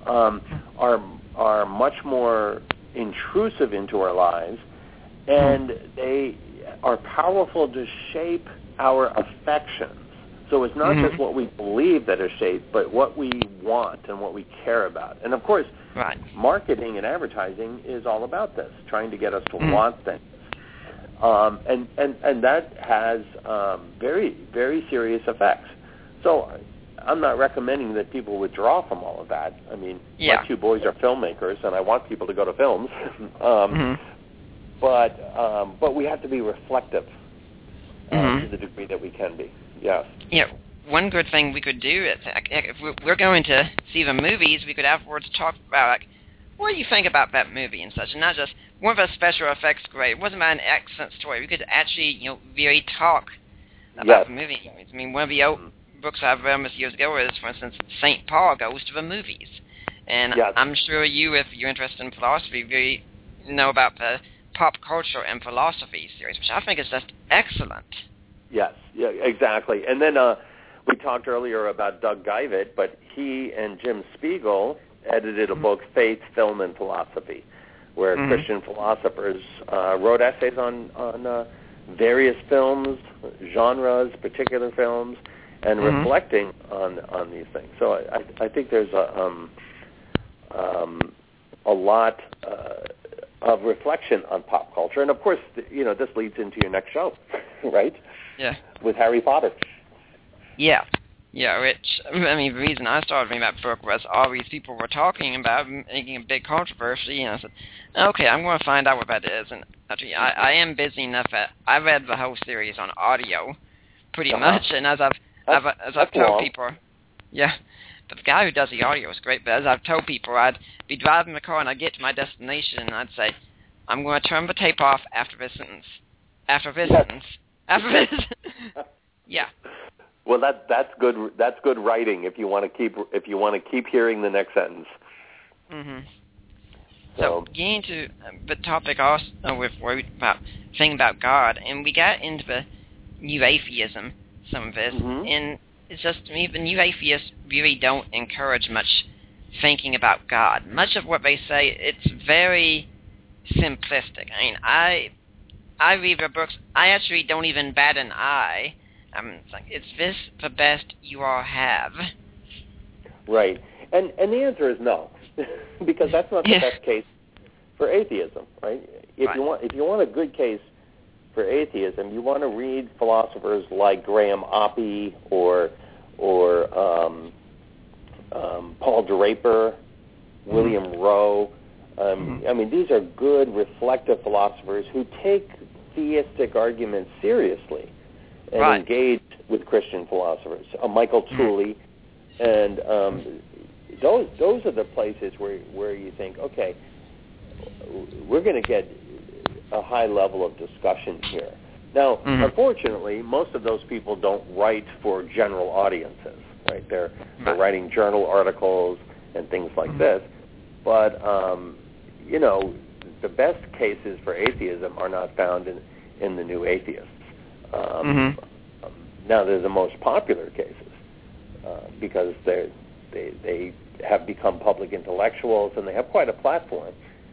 are much more intrusive into our lives, and they are powerful to shape our affections. So it's not just what we believe that is shaped, but what we want and what we care about. And of course, marketing and advertising is all about this, trying to get us to want things. And that has very, very serious effects. So I'm not recommending that people withdraw from all of that. I mean, my two boys are filmmakers, and I want people to go to films. But we have to be reflective to the degree that we can be. Yes. Yeah. One good thing we could do is, if we're going to see the movies, we could afterwards talk about, like, what do you think about that movie and such, and not just, were the special effects great? Wasn't that an excellent story? We could actually, really talk about the movie. I mean, one of the old books I've read almost years ago is, for instance, St. Paul Goes to the Movies. And I'm sure you, if you're interested in philosophy, really know about the pop culture and philosophy series, which I think is just excellent. Yes, yeah, exactly. And then we talked earlier about Doug Geivett, but he and Jim Spiegel edited a book, Faith, Film, and Philosophy, where Christian philosophers wrote essays on various films, genres, particular films, and reflecting on these things. So I think there's a lot of reflection on pop culture. And, of course, this leads into your next show. right? Yeah. With Harry Potter. Yeah. Yeah, which, I mean, the reason I started reading that book was all these people were talking about making a big controversy, and I said, okay, I'm going to find out what that is. And actually, I am busy enough that I read the whole series on audio, pretty much, and as I've told people, yeah, but the guy who does the audio is great, but as I've told people, I'd be driving the car and I'd get to my destination, and I'd say, I'm going to turn the tape off after this sentence. After this sentence. After this. Yeah. Well, that's good. That's good writing if you want to keep hearing the next sentence. Mhm. So getting to the topic also with about thing about God, and we got into the new atheism, some of this, and it's just to me the new atheists really don't encourage much thinking about God. Much of what they say, it's very simplistic. I mean, I read their books. I actually don't even bat an eye. It's like, is this the best you all have? Right, and the answer is no, because that's not the best case for atheism, right? If you want a good case for atheism, you want to read philosophers like Graham Oppy or Paul Draper, William Rowe. I mean, these are good, reflective philosophers who take theistic arguments seriously and engage with Christian philosophers. Michael Tooley, and those are the places where you think, okay, we're going to get a high level of discussion here. Now, unfortunately, most of those people don't write for general audiences, right? They're writing journal articles and things like this. But, you know, the best cases for atheism are not found in the new atheists. Now, they're the most popular cases because they have become public intellectuals and they have quite a platform.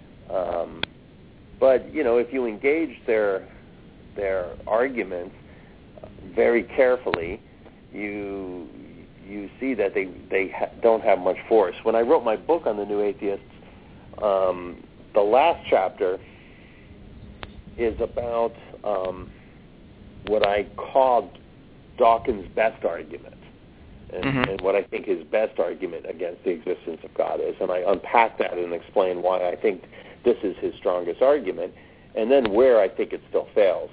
But, you know, if you engage their arguments very carefully, you see that they don't have much force. When I wrote my book on the new atheists, the last chapter is about what I called Dawkins' best argument, and what I think his best argument against the existence of God is. And I unpack that and explain why I think this is his strongest argument, and then where I think it still fails.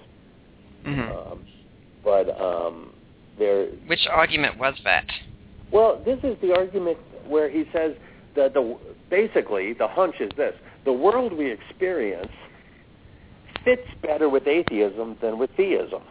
Which argument was that? Well, this is the argument where he says that basically the hunch is this: the world we experience fits better with atheism than with theism.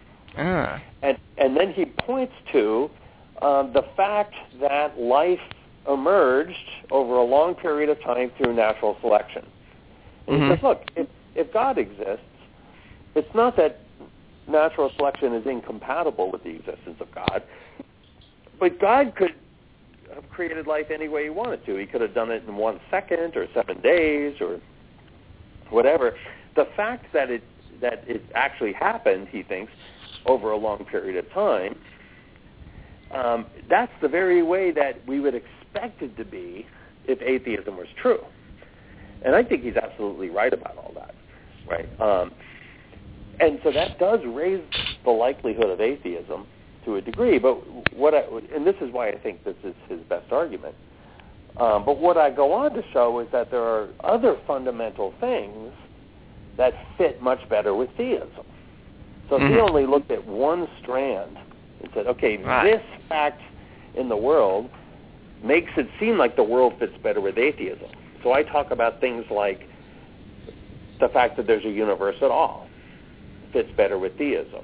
And then he points to the fact that life emerged over a long period of time through natural selection. And he says, look, if God exists, it's not that natural selection is incompatible with the existence of God, but God could have created life any way he wanted to. He could have done it in 1 second or 7 days or whatever. The fact that it actually happened, he thinks, over a long period of time, that's the very way that we would expect it to be if atheism was true. And I think he's absolutely right about all that, right? And so that does raise the likelihood of atheism to a degree. But and this is why I think this is his best argument. But what I go on to show is that there are other fundamental things that fit much better with theism. So if he only looked at one strand and said, okay, this fact in the world makes it seem like the world fits better with atheism. So I talk about things like the fact that there's a universe at all fits better with theism.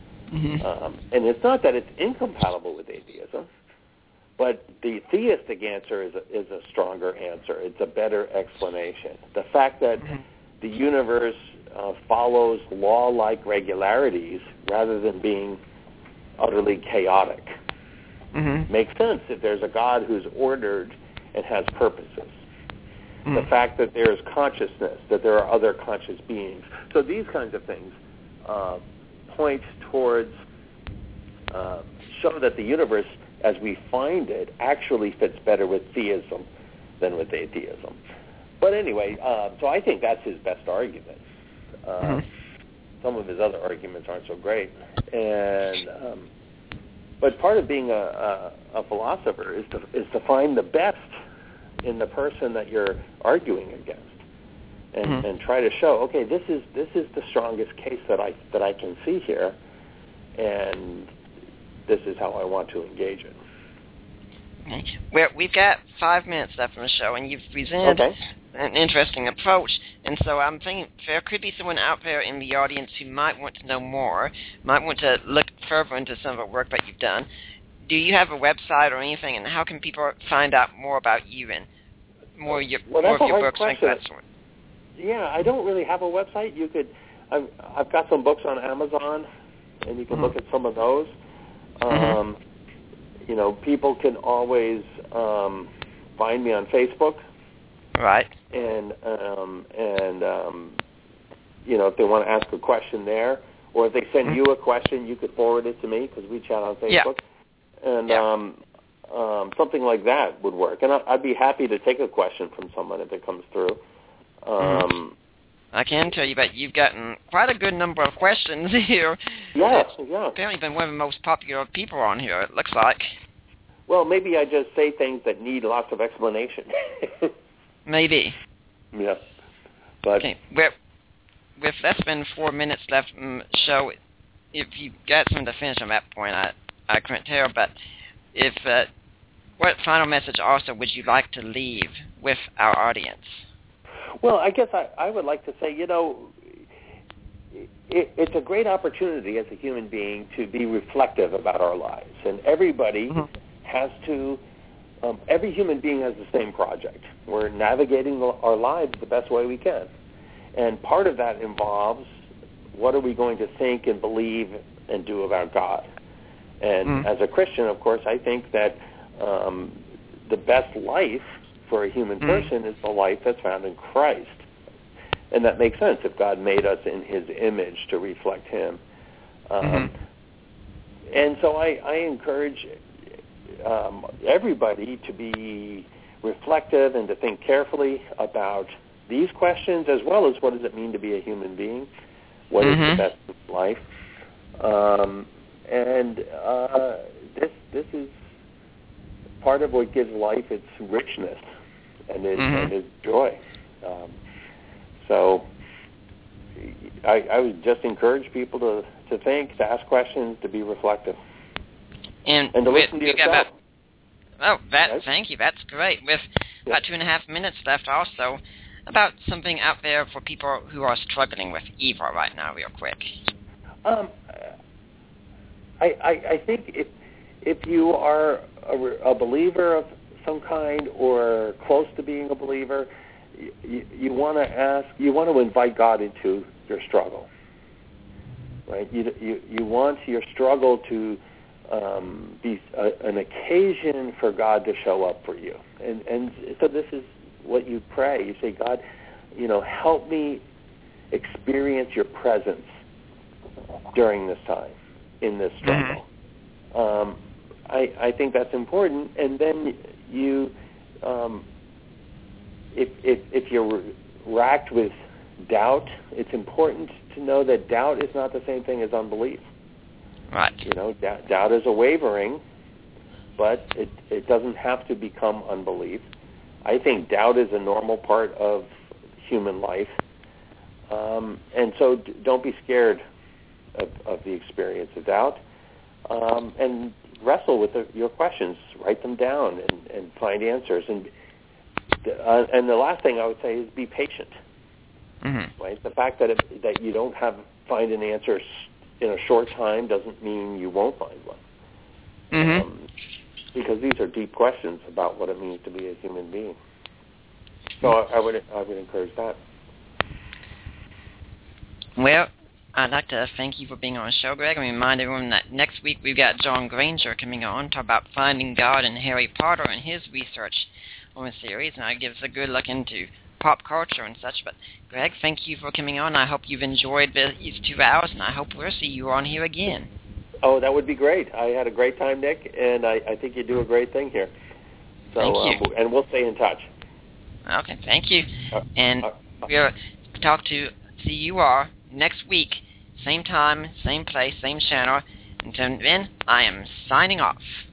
And it's not that it's incompatible with atheism, but the theistic answer is a stronger answer. It's a better explanation. The fact that the universe follows law-like regularities rather than being utterly chaotic makes sense if there's a God who's ordered and has purposes. The fact that there's consciousness, that there are other conscious beings. So these kinds of things point towards, show that the universe as we find it actually fits better with theism than with atheism. But anyway, so I think that's his best argument. some of his other arguments aren't so great. And but part of being a philosopher is to find the best in the person that you're arguing against, and try to show, okay, this is the strongest case that I can see here, and this is how I want to engage it. Okay. Well, we've got 5 minutes left in the show, and you've presented an interesting approach. And so I'm thinking there could be someone out there in the audience who might want to know more, might want to look further into some of the work that you've done. Do you have a website or anything, and how can people find out more about you and more of your books, things of that sort? Yeah, I don't really have a website. You could, I've got some books on Amazon, and you can look at some of those. You know, people can always find me on Facebook. Right. And you know, if they want to ask a question there, or if they send you a question, you could forward it to me, because we chat on Facebook. Yeah. And something like that would work. And I'd be happy to take a question from someone if it comes through. I can tell you that you've gotten quite a good number of questions here. Yeah. Apparently been one of the most popular people on here, it looks like. Well, maybe I just say things that need lots of explanation. Maybe. Yeah. But okay. Well, with less than 4 minutes left in the show, if you got something to finish on that point, I couldn't tell, but if what final message also would you like to leave with our audience? Well, I guess I would like to say, you know, it's a great opportunity as a human being to be reflective about our lives. And everybody has to, every human being has the same project. We're navigating our lives the best way we can. And part of that involves what are we going to think and believe and do about God. And as a Christian, of course, I think that the best life for a human person is the life that's found in Christ. And that makes sense if God made us in his image to reflect him. And so I encourage everybody to be reflective and to think carefully about these questions, as well as what does it mean to be a human being? What is the best life? This is part of what gives life its richness and its joy. So I would just encourage people to think, to ask questions, to be reflective, and to listen to yourself. Thank you. That's great. With about 2.5 minutes left, also about something out there for people who are struggling with evil right now, real quick. I think if you are a believer of some kind or close to being a believer, you want to invite God into your struggle, right? You want your struggle to be an occasion for God to show up for you, and so this is what you pray. You say, God, you know, help me experience your presence during this time in this struggle. I think that's important. And then you, if you're racked with doubt, it's important to know that doubt is not the same thing as unbelief. Right. You know, doubt is a wavering, but it doesn't have to become unbelief. I think doubt is a normal part of human life, and so don't be scared of the experience of doubt, and wrestle with your questions. Write them down and find answers. And the last thing I would say is be patient. Right? The fact that you don't find an answer in a short time doesn't mean you won't find one. Because these are deep questions about what it means to be a human being. So I would encourage that. Well, I'd like to thank you for being on the show, Greg, and remind everyone that next week we've got John Granger coming on to talk about finding God in Harry Potter and his research on the series, and that gives a good look into pop culture and such. But, Greg, thank you for coming on. I hope you've enjoyed these 2 hours, and I hope we'll see you on here again. Oh, that would be great. I had a great time, Nick, and I think you do a great thing here. So, thank you. And we'll stay in touch. Okay, thank you. And we'll see you all next week, same time, same place, same channel. Until then, I am signing off.